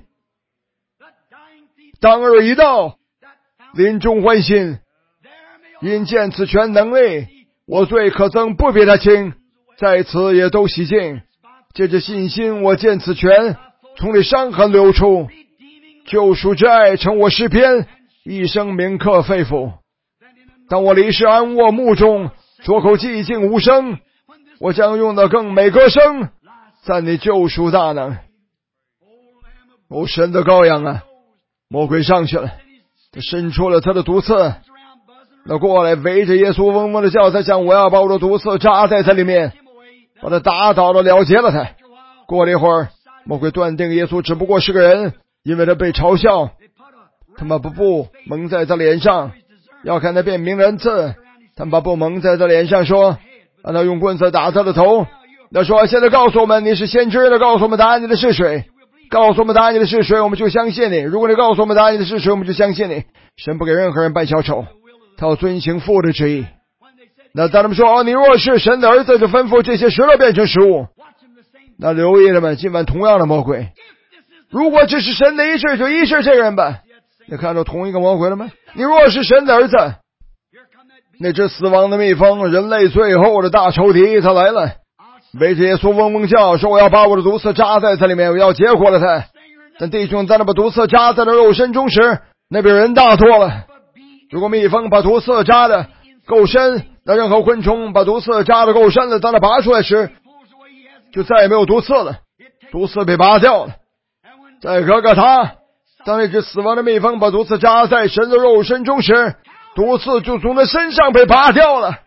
当日一到，临终欢欣，因见此泉能力，我罪可增不比他轻，在此也都洗净。借着信心，我见此泉从你伤痕流出，救赎之爱成我诗篇，一生铭刻肺腑。当我离世安卧墓中，左口寂静无声，我将用的更美歌声，赞你救赎大能。哦，神的羔羊啊！魔鬼上去了，他伸出了他的毒刺， 那过来围着耶稣嗡嗡的叫，他想我要把我的毒刺扎在他里面，把他打倒了，了结了他。过了一会儿，魔鬼断定耶稣只不过是个人，因为他被嘲笑，他们把布蒙在他脸上，要看他辨明人字，他们把布蒙在他脸上，说让他用棍子打他的头。他说现在告诉我们你是先知的，告诉我们答案你的是谁，告诉我们答案你的是谁，我们就相信你。如果你告诉我们答案你的是谁，我们就相信你。神不给任何人办小丑，他要遵行父的旨意。那当他们说哦，你若是神的儿子，就吩咐这些石头变成食物。那留意了们，今晚同样的魔鬼，如果这是神的医治，就医治这个人吧。你看到同一个魔鬼了吗？你若是神的儿子，那只死亡的蜜蜂，人类最后的大仇敌，他来了，围着耶稣嗡嗡叫，说我要把我的毒刺扎在它里面，我要结果了他。但弟兄在那把毒刺扎在了肉身中时，那比人大多了。如果蜜蜂把毒刺扎的够深，那任何昆虫把毒刺扎的够深了，当它拔出来时，就再也没有毒刺了，毒刺被拔掉了。再哥哥他，当那只死亡的蜜蜂把毒刺扎在神的肉身中时，毒刺就从他身上被拔掉了。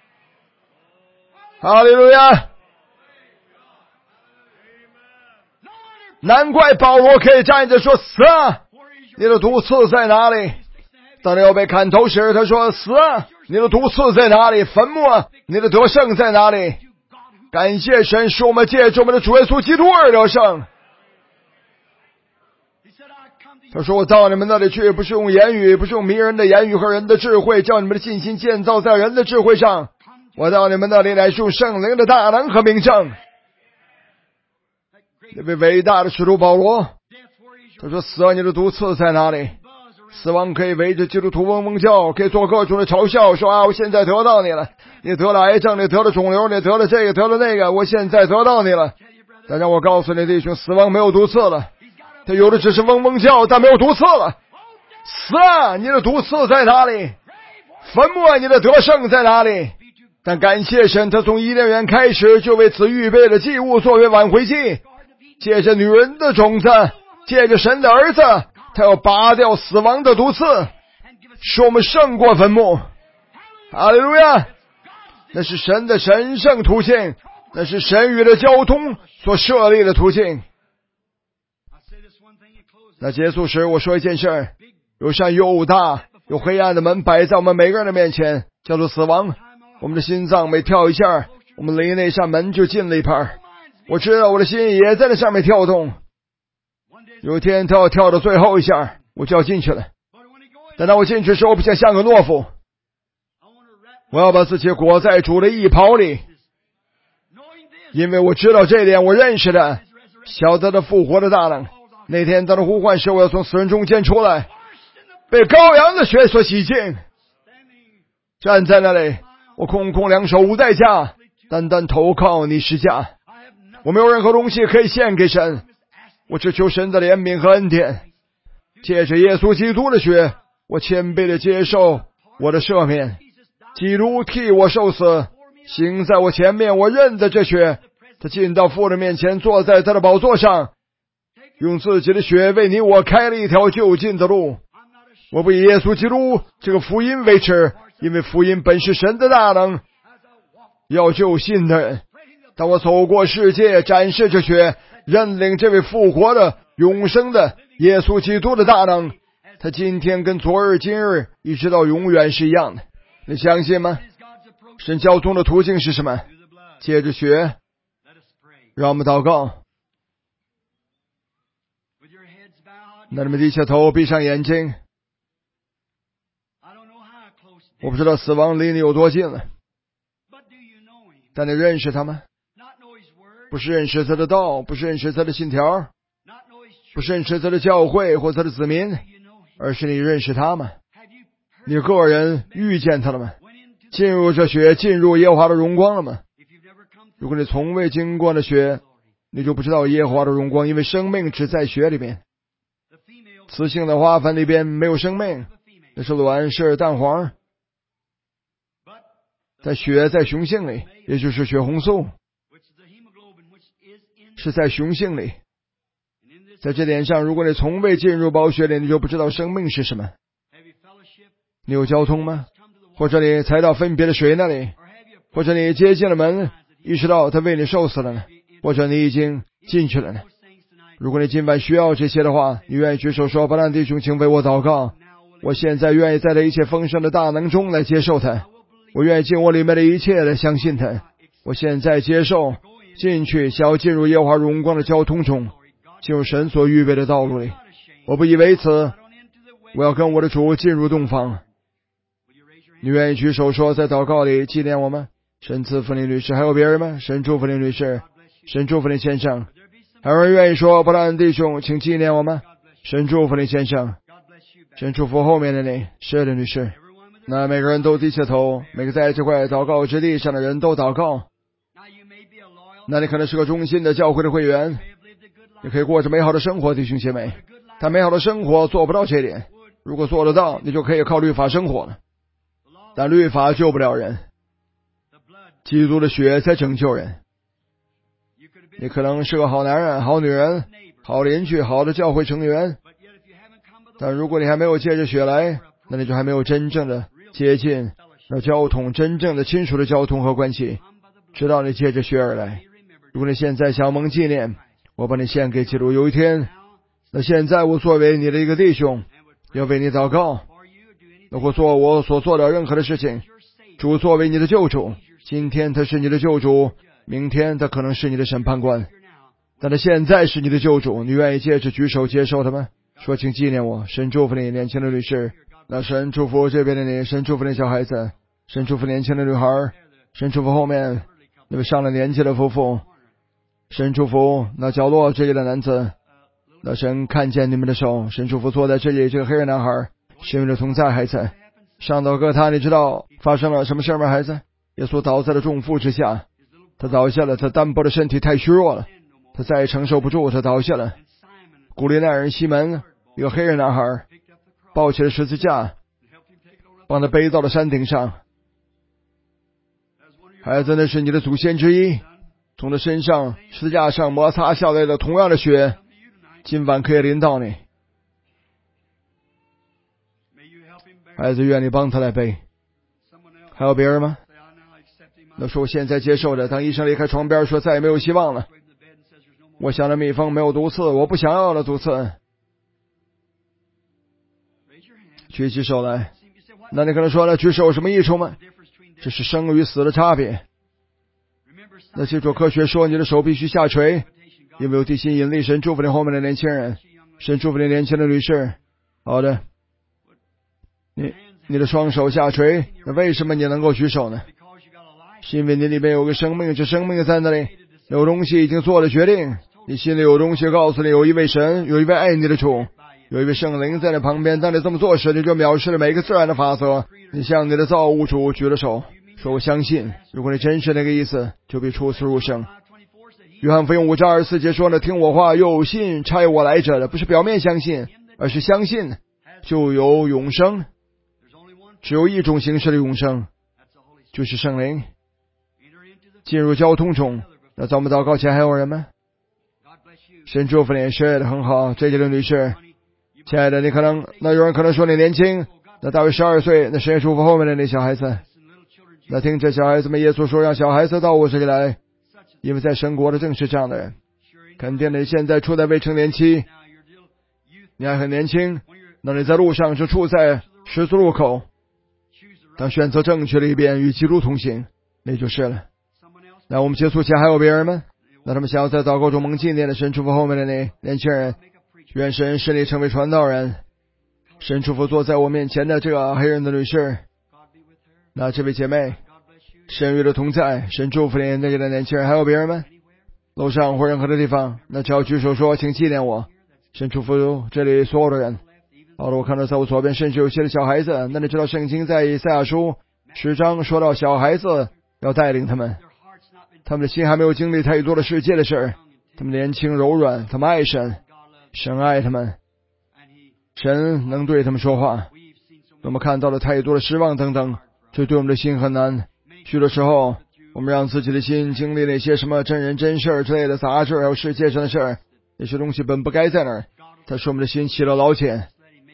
哈利路亚！难怪保罗可以站着说死啊，你的毒刺在哪里？当他要被砍头时，他说死啊，你的毒刺在哪里？坟墓啊，你的得胜在哪里？感谢神，使我们借着我们的主耶稣基督而得胜。他说我到你们那里去，不是用言语，不是用迷人的言语和人的智慧，叫你们的信心建造在人的智慧上。我到你们那里来，是用圣灵的大能和明证。那位伟大的使徒保罗，他说死啊，你的毒刺在哪里？死亡可以围着基督徒嗡嗡叫，可以做各种的嘲笑，说啊，我现在得到你了，你得了癌症，你得了肿瘤，你得了这个，得了那个，我现在得到你了。但让我告诉你弟兄，死亡没有毒刺了，他有的只是嗡嗡叫，但没有毒刺了。死啊，你的毒刺在哪里？坟墓啊，你的得胜在哪里？但感谢神，他从伊甸园开始就为此预备了祭物作为挽回祭，借着女人的种子，借着神的儿子，他要拔掉死亡的毒刺，使我们胜过坟墓。哈利路亚！那是神的神圣途径，那是神与的交通所设立的途径。那结束时我说一件事，有扇又大有黑暗的门摆在我们每个人的面前，叫做死亡。我们的心脏每跳一下，我们离那扇门就近了一拍。我知道我的心也在那上面跳动，有一天他要跳到最后一下，我就要进去了。但当我进去的时候，我不想像个懦夫，我要把自己裹在主的义袍里，因为我知道这一点，我认识的，晓得他复活的大能。那天当他呼唤时，我要从死人中间出来，被羔羊的血所洗净，站在那里，我空空两手无代价，单单投靠你十架。我没有任何东西可以献给神，我只求神的怜悯和恩典。借着耶稣基督的血，我谦卑地接受我的赦免。基督替我受死，行在我前面，我认得这血。他进到父的面前，坐在他的宝座上，用自己的血为你我开了一条就近的路。我不以耶稣基督这个福音为耻，因为福音本是神的大能，要救信的人。当我走过世界，展示着血，认领这位复活的永生的耶稣基督的大能，他今天跟昨日今日一直到永远是一样的。你相信吗？神交通的途径是什么？借着血。让我们祷告。那你们低下头，闭上眼睛。我不知道死亡离你有多近了，但你认识他吗？不是认识他的道，不是认识他的信条，不是认识他的教会或他的子民，而是你认识他吗？你个人遇见他了吗？进入这血，进入耶和华的荣光了吗？如果你从未经过那血，你就不知道耶和华的荣光，因为生命只在血里面。雌性的花粉里边没有生命，那是卵，是蛋黄。在血在雄性里，也就是血红素，是在雄性里。在这点上，如果你从未进入宝血里，你就不知道生命是什么。你有交通吗？ 或者你踩到分别的水那里，或者你接近了门，意识到他为你受死了呢，或者你已经进去了呢。如果你今晚需要这些的话，你愿意举手说，巴兰弟兄，请为我祷告。我现在愿意在这一切丰盛的大能中来接受它，我愿意尽我里面的一切来相信它。我现在接受进去，想要进入耶和华荣光的交通中，进入神所预备的道路里。我不以为耻，我要跟我的主进入洞房。你愿意举手说，在祷告里纪念我吗？神赐福你女士，还有别人吗？神祝福你女士，神祝福你先生。还有人愿意说，布兰弟兄，请纪念我吗？神祝福你先生，神祝福后面的你。是的，女士。那每个人都低下头，每个在这块祷告之地上的人都祷告。那你可能是个忠心的教会的会员，你可以过着美好的生活，弟兄姐妹。但美好的生活做不到这一点，如果做得到，你就可以靠律法生活了。但律法救不了人，基督的血才拯救人。你可能是个好男人、好女人、好邻居、好的教会成员，但如果你还没有借着血来，那你就还没有真正的接近那交通，真正的亲属的交通和关系，直到你借着血而来。如果你现在想蒙纪念，我把你献给基督。有一天，那现在我作为你的一个弟兄，要为你祷告，如果做我所做的任何的事情，主作为你的救主，今天他是你的救主，明天他可能是你的审判官，但他现在是你的救主。你愿意借着举手接受他吗？说，请纪念我。神祝福你，年轻的女士。那神祝福这边的你，神祝福你小孩子，神祝福年轻的女孩，神祝福后面那位上了年纪的夫妇，神祝福那角落这里的男子。那神看见你们的手，神祝福坐在这里这个黑人男孩，神与你同在，孩子。上到哥他，你知道发生了什么事吗？孩子，耶稣倒在了重负之下，他倒下了，他单薄的身体太虚弱了，他再也承受不住，他倒下了。古利奈人西门，一个黑人男孩，抱起了十字架，帮他背到了山顶上。孩子，那是你的祖先之一，从他身上十字架上摩擦下来的同样的血，今晚可以临到你。孩子，愿你帮他来背。还有别人吗？那说我现在接受的。当医生离开床边说再也没有希望了，我想着蜜蜂没有毒刺，我不想要了毒刺。举起手来。那你可能说了，举手有什么益处吗？这是生与死的差别。那记住，科学说你的手必须下垂，因为有地心引力。神祝福你后面的年轻人，神祝福你年轻的女士。好的，你你的双手下垂，那为什么你能够举手呢？是因为你里面有个生命，这生命在那里，有东西已经做了决定，你心里有东西告诉你，有一位神，有一位爱你的主，有一位圣灵在你旁边。当你这么做时，你就藐视了每个自然的法则。你向你的造物主举了手，说我相信。如果你真是那个意思，就必出死入生。约翰福音五章二十四节说呢，听我话又信差我来者的，不是表面相信，而是相信就有永生。只有一种形式的永生，就是圣灵进入交通中。那在我们祷告前还有人吗？神祝福你，是的，很好。这里的女士，亲爱的，你可能那有人可能说你年轻，那大约十二岁，那神也祝福后面的那小孩子。那听着小孩子们，耶稣说让小孩子到我这里来，因为在神国的正是这样的人。肯定你现在处在未成年期，你还很年轻，那你在路上是处在十字路口，当选择正确的一边，与基督同行，那就是了。那我们结束前还有别人吗？那他们想要在祷告中蒙纪念的，神祝福后面的那年轻人，愿神使你成为传道人。神祝福坐在我面前的这个黑人的女士。那这位姐妹，神与的同在，神祝福你那里的年轻人。还有别人吗？楼上或任何的地方，那只要举手说请纪念我。神祝福这里所有的人。好了，我看到在我左边甚至有些的小孩子。那你知道圣经在以赛亚书十章说到小孩子要带领他们，他们的心还没有经历太多的世界的事，他们年轻柔软，他们爱神，神爱他们，神能对他们说话。我们看到了太多的失望等等，这对我们的心很难。许多时候我们让自己的心经历那些什么真人真事之类的杂志，还有世界上的事，那些东西本不该在那儿，但是我们的心起了老茧。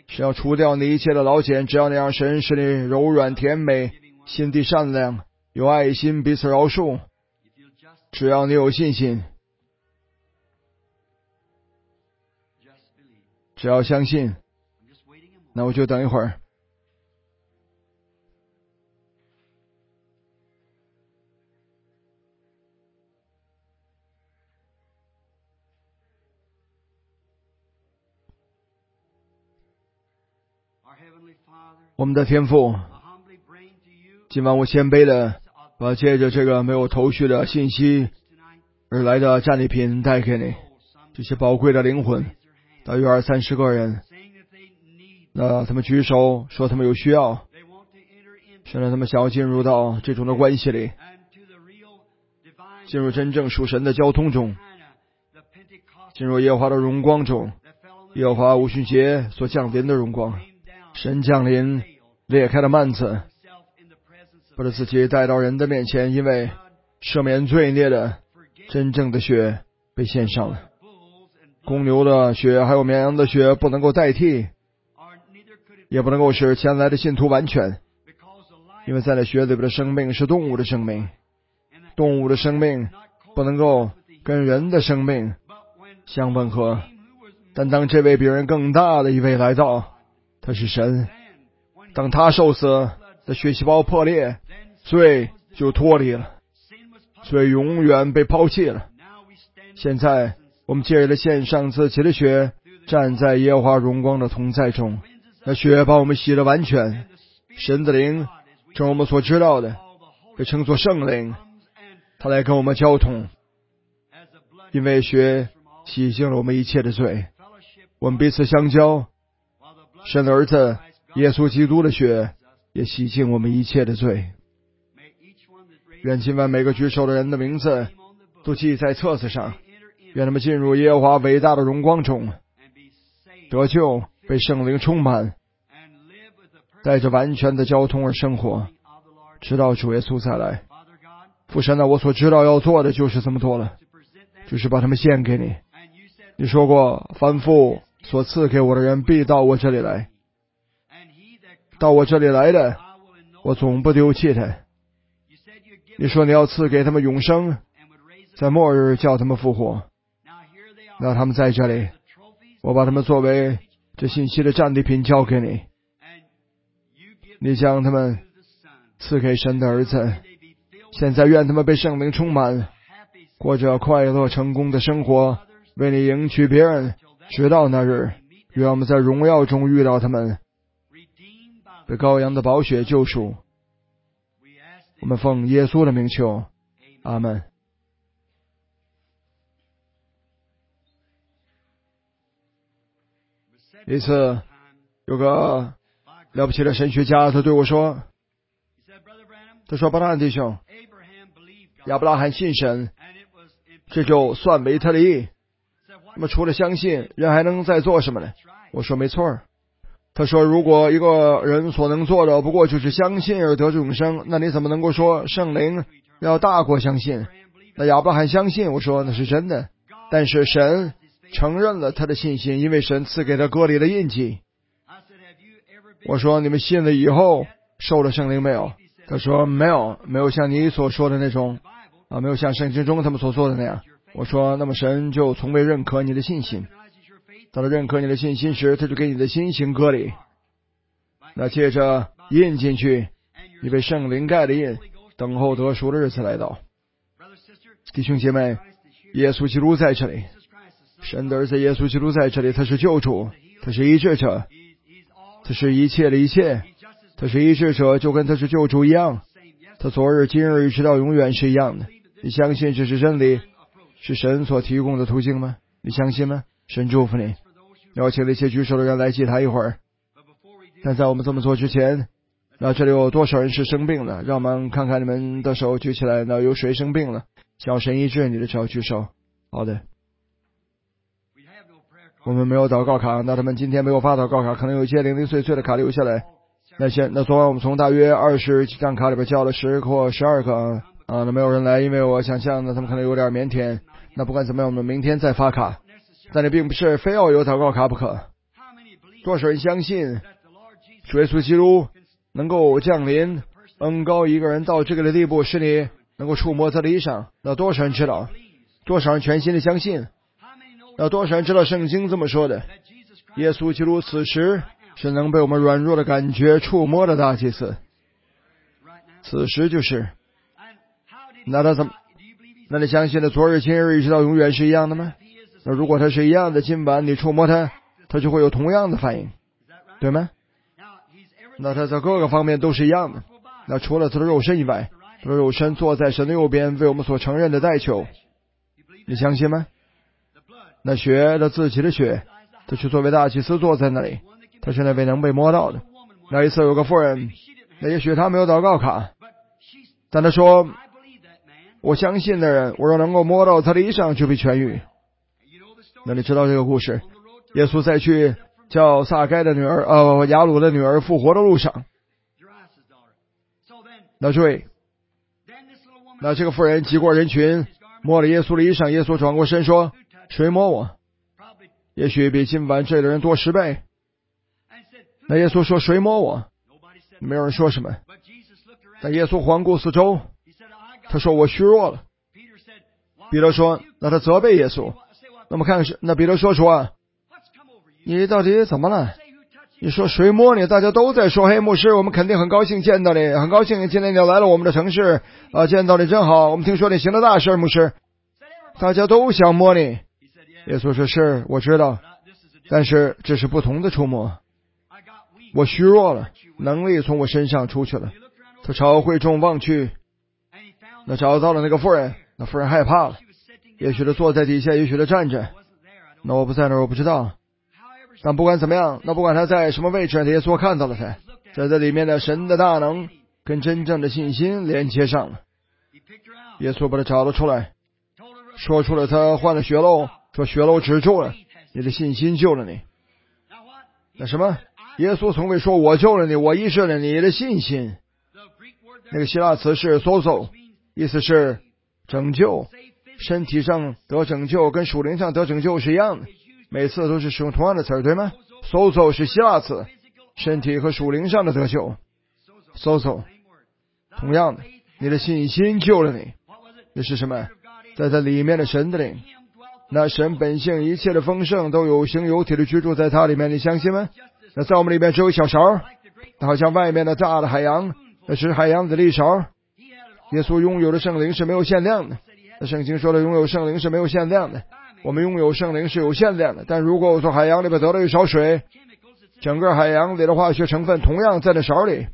神要除掉你一切的老茧，只要你让神使你柔软甜美，心地善良，有爱心，彼此饶恕。只要你有信心，只要相信，那我就等一会儿。我们的天父，今晚我谦卑的把借着这个没有头绪的信息而来的战利品带给你，这些宝贵的灵魂，大约二三十个人，那他们举手说他们有需要，现在他们想要进入到这种的关系里，进入真正属神的交通中，进入耶和华的荣光中，耶和华五旬节所降临的荣光，神降临裂开了幔子，把他自己带到人的面前，因为赦免罪孽的真正的血被献上了，公牛的血还有绵羊的血不能够代替，也不能够使前来的信徒完全，因为在那血里边的生命是动物的生命，动物的生命不能够跟人的生命相吻合，但当这位比人更大的一位来到，他是神，当他受死的血细胞破裂，罪就脱离了，罪永远被抛弃了。现在我们借着献上自己的血，站在耶和华荣光的同在中，那血把我们洗得完全，神的灵正我们所知道的被称作圣灵，他来跟我们交通，因为血洗净了我们一切的罪，我们彼此相交，神的儿子耶稣基督的血也洗净我们一切的罪。愿今晚每个举手的人的名字都记在册子上，愿他们进入耶和华伟大的荣光中，得救，被圣灵充满，带着完全的交通而生活，直到主耶稣再来。父神啊，我所知道要做的就是这么做了，就是把他们献给你。你说过，凡父所赐给我的人必到我这里来，到我这里来的，我总不丢弃他。你说你要赐给他们永生，在末日叫他们复活。那他们在这里，我把他们作为这信息的战利品交给你，你将他们赐给神的儿子。现在愿他们被圣灵充满，过着快乐成功的生活，为你迎娶别人，直到那日，愿我们在荣耀中遇到他们，被羔羊的宝血救赎。我们奉耶稣的名求，阿们。一次有个了不起的神学家，他对我说，他说，巴拿弟兄，亚伯拉罕信神，这就算为他的义，那么除了相信，人还能再做什么呢？我说没错。他说，如果一个人所能做的不过就是相信而得永生，那你怎么能够说圣灵要大过相信？那亚伯拉罕相信，我说那是真的，但是神承认了他的信心，因为神赐给他割礼的印记。我说，你们信了以后受了圣灵没有？他说没有，没有像你所说的那种啊，没有像圣经中他们所做的那样。我说，那么神就从未认可你的信心，当他认可你的信心时，他就给你的心行割礼，那接着印进去，你被圣灵盖的印，等候得赎的日子来到。弟兄姐妹，耶稣基督在这里，神的儿子耶稣基督在这里，他是救主，他是医治者，他是一切的一切，他是医治者，就跟他是救主一样，他昨日今日直到永远是一样的。你相信这是真理，是神所提供的途径吗？你相信吗？神祝福你。邀请那些举手的人来祭台一会儿，但在我们这么做之前，那这里有多少人是生病了？让我们看看你们的手举起来，那有谁生病了？想神医治你的，只要举手。好的，我们没有祷告卡，那他们今天没有发祷告卡，可能有一些零零碎碎的卡留下来。那些那昨晚我们从大约二十张卡里边叫了十或十二个啊，那没有人来，因为我想象呢他们可能有点腼腆。那不管怎么样，我们明天再发卡，但这并不是非要有祷告卡不可。 多少人相信主耶稣基督能够降临恩膏一个人到这个的地步，使你能够触摸他的衣裳？那多少人知道？多少人全心的相信？那多少人知道圣经这么说的？耶稣基督此时是能被我们软弱的感觉触摸的大祭司。此时就是。那他怎么？那你相信的昨日今日一直到永远是一样的吗？那如果他是一样的，今晚你触摸他，他就会有同样的反应，对吗？那他在各个方面都是一样的。那除了他的肉身以外，他的肉身坐在神的右边，为我们所承认的代求，你相信吗？那血的自己的血，他去作为大祭司坐在那里，他是那位能被摸到的。那一次有个妇人，那也许他没有祷告卡，但他说，我相信的人，我若能够摸到他的衣裳就被痊愈。那你知道这个故事？耶稣在去叫撒该的女儿呃雅鲁的女儿复活的路上，那这位那这个妇人挤过人群，摸了耶稣的衣裳，耶稣转过身说，谁摸我？也许比今晚这里的人多十倍。那耶稣说，谁摸我？没有人说什么。但耶稣环顾四周，他说，我虚弱了。彼得说，那他责备耶稣。那么看是那彼得说出啊，你到底怎么了？你说谁摸你？大家都在说，嘿，牧师，我们肯定很高兴见到你，很高兴今天你来了我们的城市啊，见到你真好，我们听说你行了大事，牧师，大家都想摸你。耶稣说，是，我知道，但是这是不同的触摸，我虚弱了，能力从我身上出去了。他朝会众望去，那找到了那个妇人，那妇人害怕了，也许他坐在底下，也许他站着，那我不在那儿，我不知道。但不管怎么样，那不管他在什么位置，耶稣看到了他，在这里面的神的大能跟真正的信心连接上了。耶稣把他找了出来，说出了他患了血漏，说血漏止住了，你的信心救了你。那什么？耶稣从未说我救了你，我医治了你的信心。那个希腊词是 sozo， 意思是拯救，身体上得拯救跟属灵上得拯救是一样的，每次都是使用同样的词儿，对吗？ sozo 是希腊词，身体和属灵上的得救。 sozo 同样的，你的信心救了你。那是什么？在这里面的神的灵，那神本性一切的丰盛都有形有体的居住在它里面，你相信吗？那在我们里面只有小勺，好像外面的大的海洋，那是海洋的粒勺。耶稣拥有的圣灵是没有限量的，那圣经说的拥有圣灵是没有限量的，我们拥有圣灵是有限量的。但如果我从海洋里边得了一勺水，整个海洋里的化学成分同样在那勺里。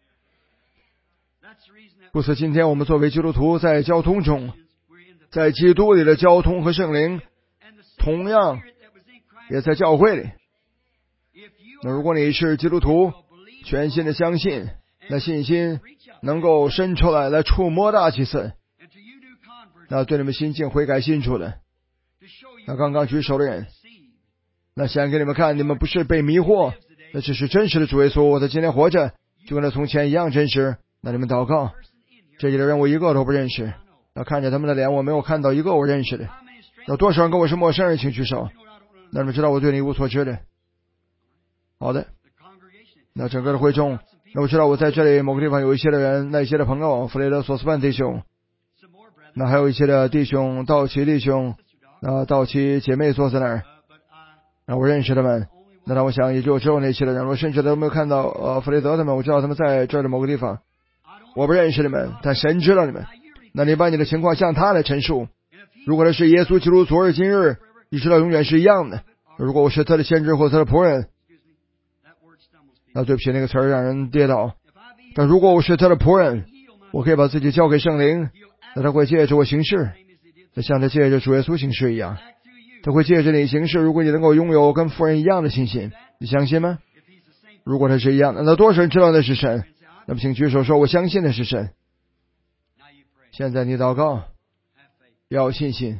故此今天我们作为基督徒在交通中，在基督里的交通和圣灵同样也在教会里。那如果你是基督徒，全心的相信，那信心能够伸出来来触摸大祭司，那对你们心境悔改信主的，那刚刚举手的人，那想给你们看，你们不是被迷惑，那只是真实的主耶稣，我在今天活着就跟他从前一样真实。那你们祷告，这里的人我一个都不认识，那看着他们的脸，我没有看到一个我认识的。有多少人跟我是陌生人，请举手。那你们知道我对你一无所知的。好的，那整个的会众，那我知道我在这里某个地方有一些的人，那一些的朋友，弗雷德索斯曼弟兄，那还有一些的弟兄，道奇弟兄，那道奇姐妹坐在那儿，那我认识他们，那让我想也就只有那些的人，我甚至都没有看到呃弗雷德他们，我知道他们在这儿的某个地方，我不认识你们，但神知道你们。那你把你的情况向他来陈述，如果他是耶稣基督昨日今日一直到永远是一样的，如果我是他的先知或他的仆人，那对不起，那个词儿让人跌倒。但如果我是他的仆人，我可以把自己交给圣灵，那他会借着我行事，那像他借着主耶稣行事一样，他会借着你行事。如果你能够拥有跟妇人一样的信心，你相信吗？如果他是一样的，那多少人知道那是神？那么请举手说，我相信那是神。现在你祷告，要有信心。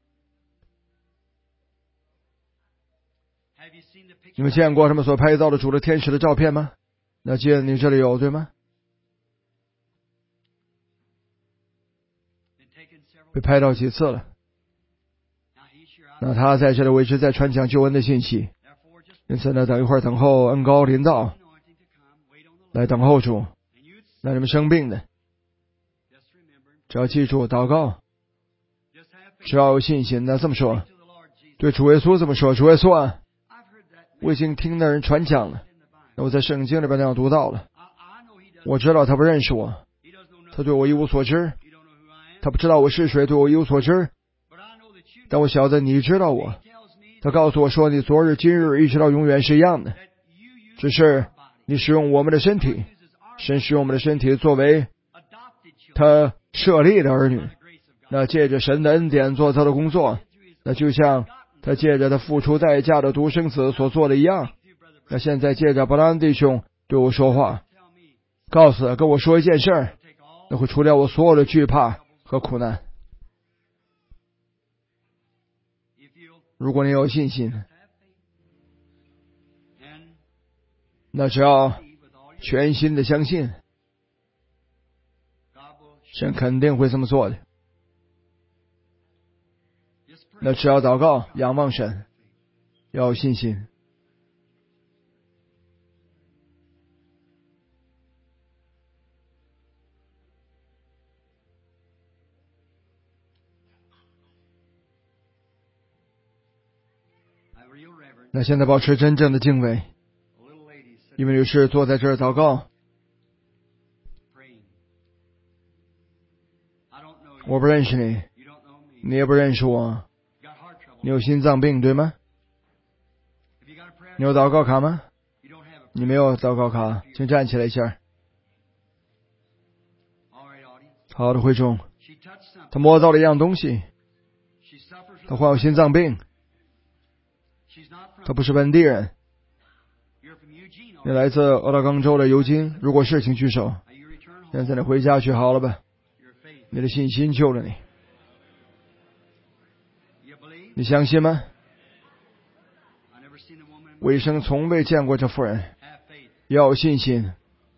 你们见过他们所拍到的主的天使的照片吗？那既然你这里有，对吗？被拍到几次了。那他在这里为之在传讲救恩的信息。 因此呢，等一会儿等候恩膏临到，来等候主。那你们生病的，只要记住祷告，只要有信心。那这么说，对主耶稣这么说，主耶稣啊，我已经听那人传讲了，那我在圣经里边那样读到了，我知道他不认识我，他对我一无所知，他不知道我是谁，对我一无所知，但我晓得你知道我。他告诉我说，你昨日今日一直到永远是一样的，只是你使用我们的身体，神使用我们的身体作为他设立的儿女，那借着神的恩典做他的工作，那就像他借着他付出代价的独生子所做的一样。那现在借着伯兰弟兄对我说话，告诉他跟我说一件事儿，那会除掉我所有的惧怕和苦难。如果你有信心，那只要全心的相信，神肯定会这么做的。那只要祷告，仰望神，要有信心。那现在保持真正的敬畏，一位女士坐在这儿祷告。我不认识你，你也不认识我，你有心脏病对吗？你有祷告卡吗？你没有祷告卡，请站起来一下。好的，会众，他摸到了一样东西，他患有心脏病，他不是本地人，你来自俄勒冈州的尤金，如果是请举手。现在你回家去好了吧，你的信心救了你，你相信吗？我一生从未见过这妇人，要有信心。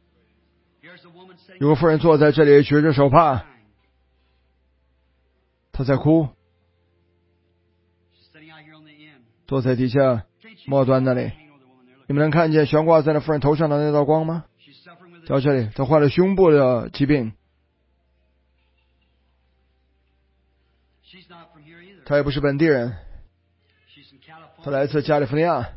有个妇人坐在这里举着手帕，她在哭，坐在底下末端那里，你们能看见悬挂在那妇人头上的那道光吗？到这里，她患了胸部的疾病，她也不是本地人，她来自加利福尼亚，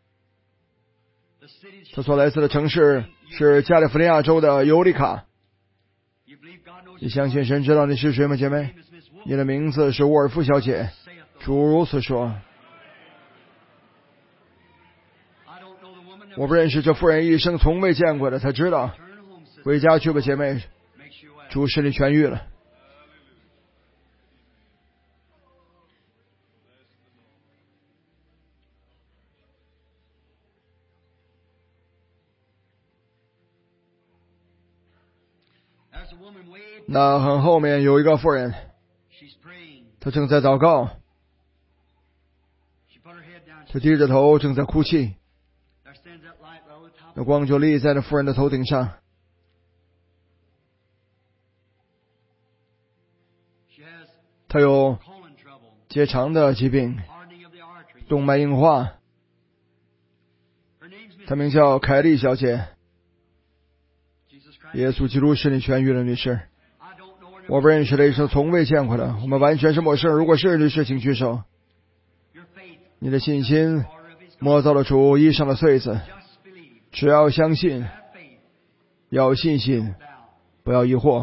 她所来自的城市是加利福尼亚州的尤里卡。你相信神知道你是谁吗，姐妹？你的名字是沃尔夫小姐。主如此说。我不认识这妇人，一生从未见过的，她知道。回家去吧，姐妹，主使你痊愈了。那很后面有一个妇人，她正在祷告，她低着头正在哭泣，那光就立在那妇人的头顶上。她有结肠的疾病，动脉硬化，她名叫凯莉小姐。耶稣基督使你痊愈了，女士。我不认识的，一生从未见过的，我们完全是陌生人。如果是女士，请举手。你的信心摸到了主衣上的穗子，只要相信，要有信心，不要疑惑。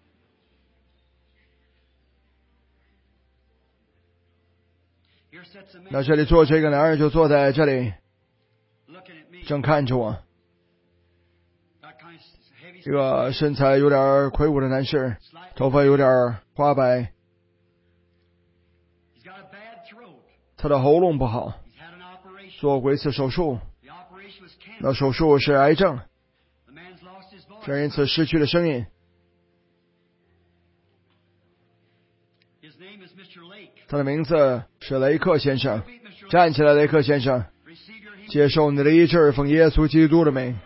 那这里坐着一个男人，就坐在这里，正看着我。一个身材有点魁梧的男士，头发有点花白，他的喉咙不好，做过一次手术，那手术是癌症，这人因此失去了声音。他的名字是雷克先生。站起来，雷克先生，接受你的医治，奉耶稣基督的名。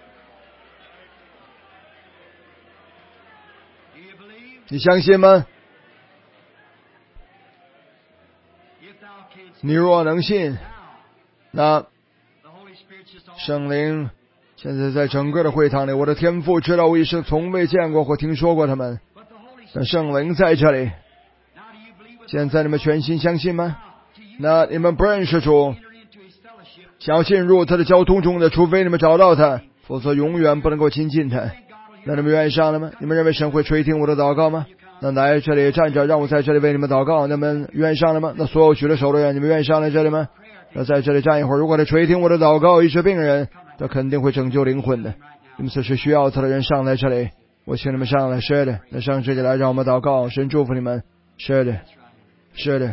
你相信吗？你若能信，那圣灵现在在整个的会堂里，我的天父知道我一生从未见过或听说过他们，但圣灵在这里。现在你们全心相信吗？那你们不认识主，想要进入他的交通中的，除非你们找到他，否则永远不能够亲近他。那你们愿意上了吗？你们认为神会垂听我的祷告吗？那来这里站着，让我在这里为你们祷告。你们愿意上了吗？那所有举了手的人，你们愿意上来这里吗？那在这里站一会儿。如果他垂听我的祷告，医治病人，他肯定会拯救灵魂的。你们此时需要他的人上来这里，我请你们上来。是的，那上这里来，让我们祷告，神祝福你们。是的，是的。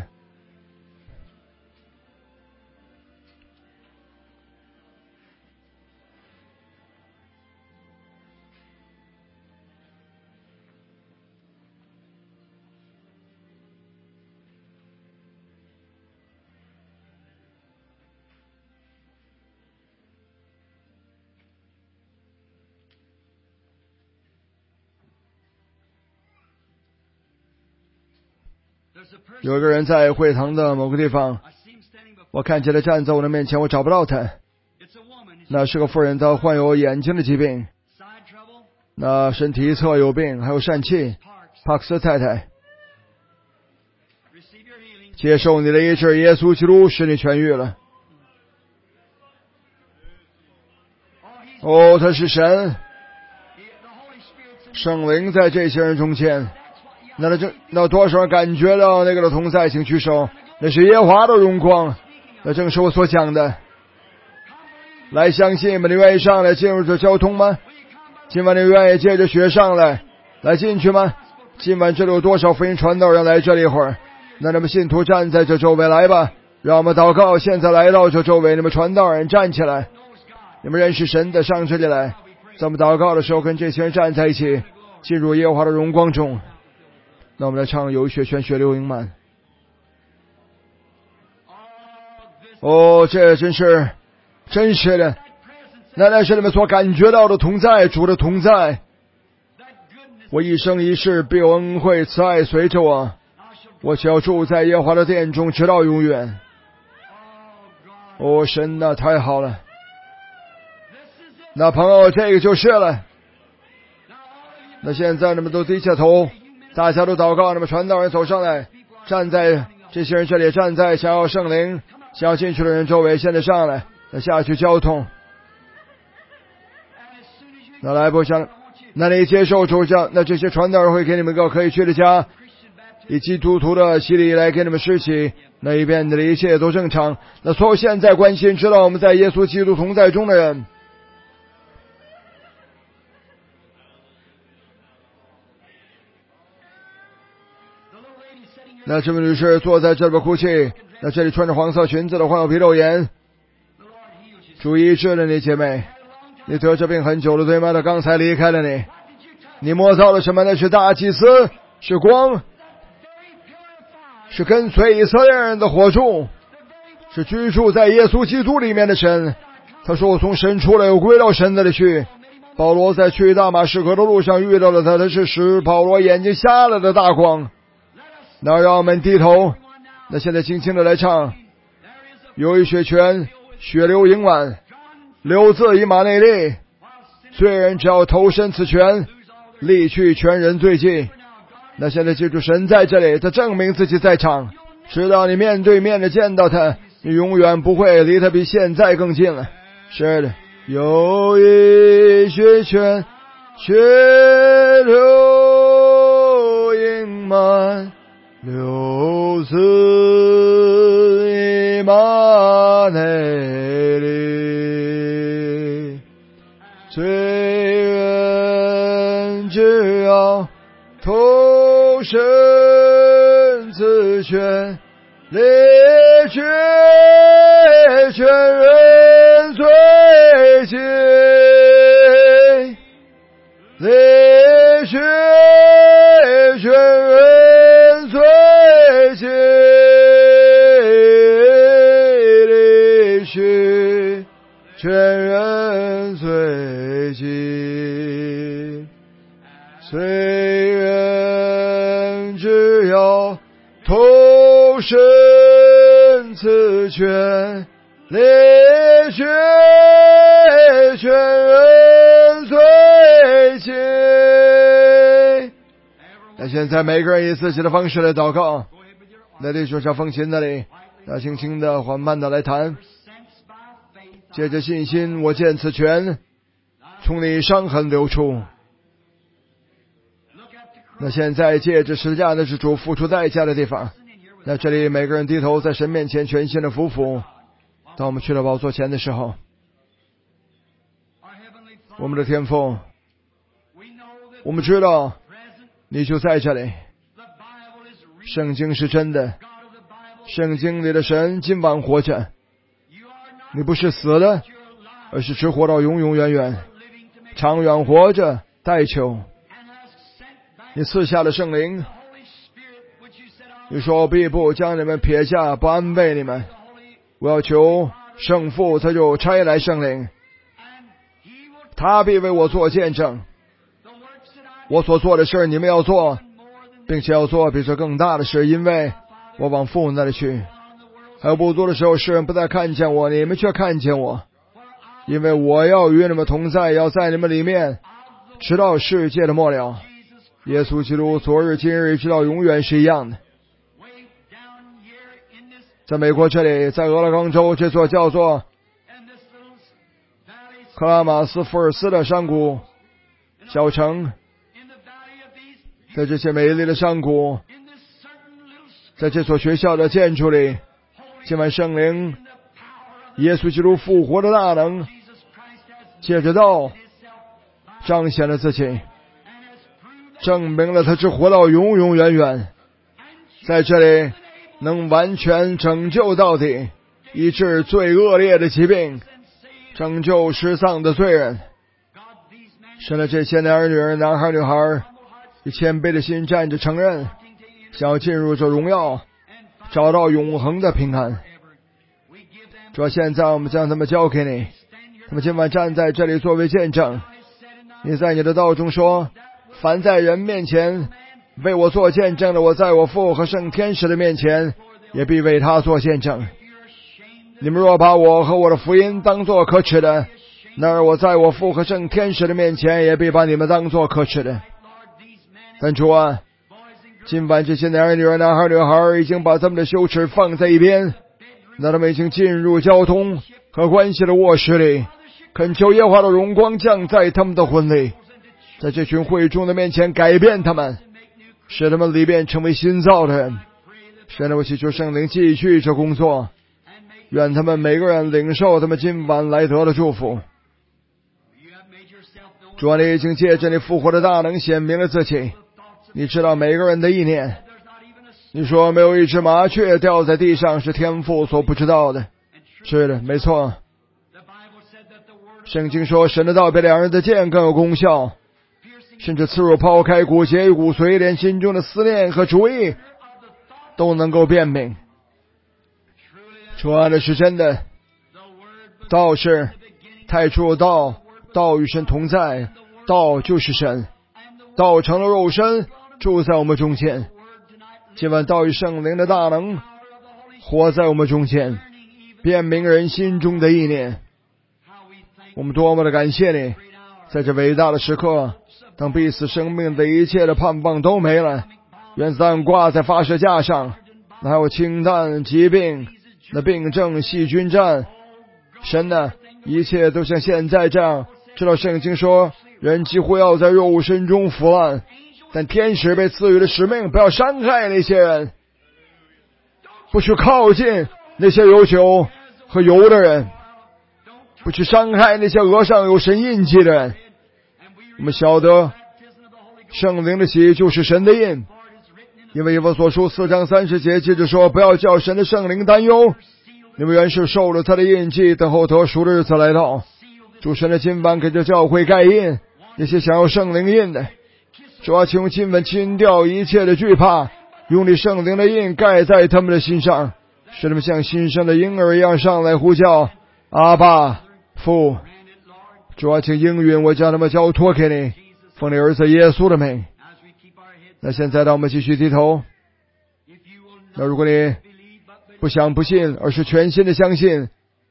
有一个人在会堂的某个地方，我看见他站在我的面前，我找不到他。那是个妇人，她患有眼睛的疾病，那身体侧有病，还有疝气。帕克斯太太，接受你的医治，耶稣基督使你痊愈了。哦，他是神，圣灵在这些人中间。那那这那多少人感觉到那个的同在，请举手。那是耶和华的荣光，那正是我所讲的。来相信吗？你愿意上来进入这交通吗？今晚你愿意借着学上来来进去吗？今晚这里有多少福音传道人来这里一会儿？那你们信徒站在这周围来吧，让我们祷告。现在来到这周围，你们传道人站起来，你们认识神的上这里来。在我们祷告的时候，跟这些人站在一起，进入耶和华的荣光中。那我们来唱有血泉血流盈满。哦，这真是真实的，那那是你们所感觉到的同在，主的同在。我一生一世必有恩惠慈爱随着我，我只要住在耶和华的殿中，直到永远。哦，神啊，太好了！那朋友，这个就是了。那现在你们都低下头，大家都祷告。你们传道人走上来，站在这些人这里，站在想要圣灵想要进去的人周围。现在上来，那下去交通。那来不想，那你接受主教，那这些传道人会给你们个可以去的家，以基督徒的洗礼来给你们施洗，那一边的一切都正常。那所有现在关心知道我们在耶稣基督同在中的人，那这位女士坐在这边哭泣，那这里穿着黄色裙子的患有皮肉炎，主医治了你姐妹，你得这病很久了对吗？他刚才离开了你，你摸到了什么？那是大祭司，是光，是跟随以色列人的火柱，是居住在耶稣基督里面的神。他说我从神出来，我归到神那里去。保罗在去大马士革的路上遇到了他，他是使保罗眼睛瞎了的大光。那让我们低头，那现在轻轻的来唱，有一血泉血流盈满，流自以马内利，罪人只要投身此泉，立去全人罪迹。那现在记住，神在这里，他证明自己在场，直到你面对面的见到他，你永远不会离他比现在更近了。是的，有一血泉血流盈满，流自以马内利，罪人只要投身此泉，立去全人罪迹，立去全人罪迹，立去全人罪迹，罪人只要投身此泉，立去全人最亲。那现在每个人以自己的方式来祷告，那里就像风琴那里，那轻轻的缓慢的来弹。借着信心，我见此泉从你伤痕流出。那现在借着十字架的是主付出代价的地方，那这里每个人低头在神面前全心的匍匐。当我们去了宝座前的时候，我们的天父，我们知道你就在这里，圣经是真的，圣经里的神今晚活着，你不是死了，而是只活到永永远远，长远活着代求。你赐下了圣灵，你说我必不将你们撇下，不安慰你们。我要求圣父，他就差来圣灵，他必为我做见证。我所做的事你们要做，并且要做比这更大的事，因为我往父那里去。还有不多的时候，世人不再看见我，你们却看见我，因为我要与你们同在，要在你们里面，直到世界的末了。耶稣基督昨日今日直到永远是一样的。在美国这里，在俄勒冈州这座叫做克拉马斯福尔斯的山谷小城，在这些美丽的山谷，在这所学校的建筑里，今晚圣灵耶稣基督复活的大能借着道彰显了自己，证明了他只活到永永远远，在这里能完全拯救到底，医治最恶劣的疾病，拯救失丧的罪人。神的这些男儿女儿，男孩女孩以谦卑的心站着承认，想要进入这荣耀，找到永恒的平安。主要现在我们将他们交给你，他们今晚站在这里作为见证。你在你的道中说，凡在人面前为我做见证的，我在我父和圣天使的面前也必为他做见证。你们若把我和我的福音当作可耻的，那儿我在我父和圣天使的面前也必把你们当作可耻的。但主啊，今晚这些男儿女儿男孩女孩已经把他们的羞耻放在一边，那他们已经进入交通和关系的卧室里，恳求耶和华的荣光降在他们的婚礼，在这群会众的面前改变他们，使他们里边成为新造的人。神啊，我祈求圣灵继续这工作，愿他们每个人领受他们今晚来得的祝福。主啊，你已经借着你复活的大能显明了自己，你知道每个人的意念。你说没有一只麻雀掉在地上是天父所不知道的。是的，没错。圣经说神的道比两人的剑更有功效，甚至刺入抛开骨节与骨髓，连心中的思念和主意都能够辨明。主啊，这是真的。道是太初道，道与神同在，道就是神，道成了肉身，住在我们中间。今晚道与圣灵的大能活在我们中间，辨明人心中的意念。我们多么的感谢你，在这伟大的时刻，当彼此生命的一切的盼望都没了，原子弹挂在发射架上，还有氢弹、疾病、那病症、细菌战。神呢，一切都像现在这样。知道圣经说人几乎要在肉身中腐烂，但天使被赐予的使命，不要伤害那些人，不去靠近那些有酒和油的人，不去伤害那些额上有神印记的人。我们晓得圣灵的喜就是神的印，因为以弗所书四章三十节接着说，不要叫神的圣灵担忧，你们原是受了他的印记，等候得赎的日子来到。主神的今晚给这教会盖印，那些想要圣灵印的，主啊，请用亲吻清掉一切的惧怕，用你圣灵的印盖在他们的心上，使他们像新生的婴儿一样上来呼叫阿爸父。主啊，请应允我将他们交托给你，奉你儿子耶稣的名。那现在让我们继续低头。那如果你不想不信，而是全心的相信，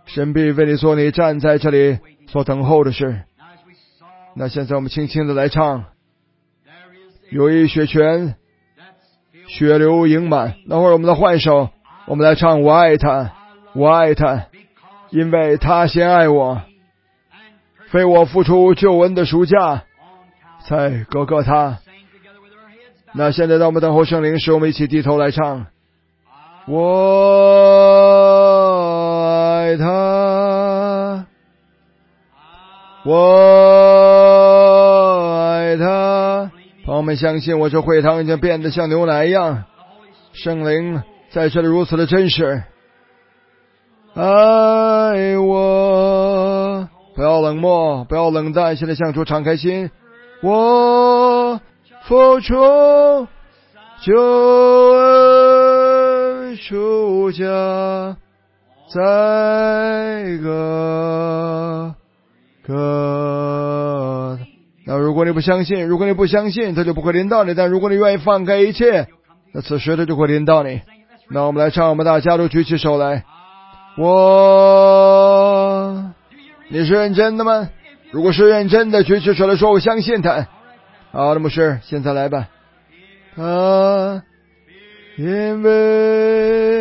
神必为你做你站在这里所等候的事。那现在我们轻轻的来唱，有一血泉，血流盈满。等会儿我们的换手，我们来唱我爱他，我爱他，因为他先爱我，非我付出救恩的赎价，在哥哥他。那现在当我们等候圣灵时，我们一起低头来唱，我爱他，我爱他。朋友们相信我，这会堂已经变得像牛奶一样，圣灵在这里如此的真实。爱我，不要冷漠，不要冷淡，现在向主敞开心。我付出救恩赎价，在个个。那如果你不相信，如果你不相信，他就不会临到你；但如果你愿意放开一切，那此时他就会临到你。那我们来唱，我们大家都举起手来。我，你是认真的吗？如果是认真的，举起手来说我相信他。好的，牧师，现在来吧。啊，因为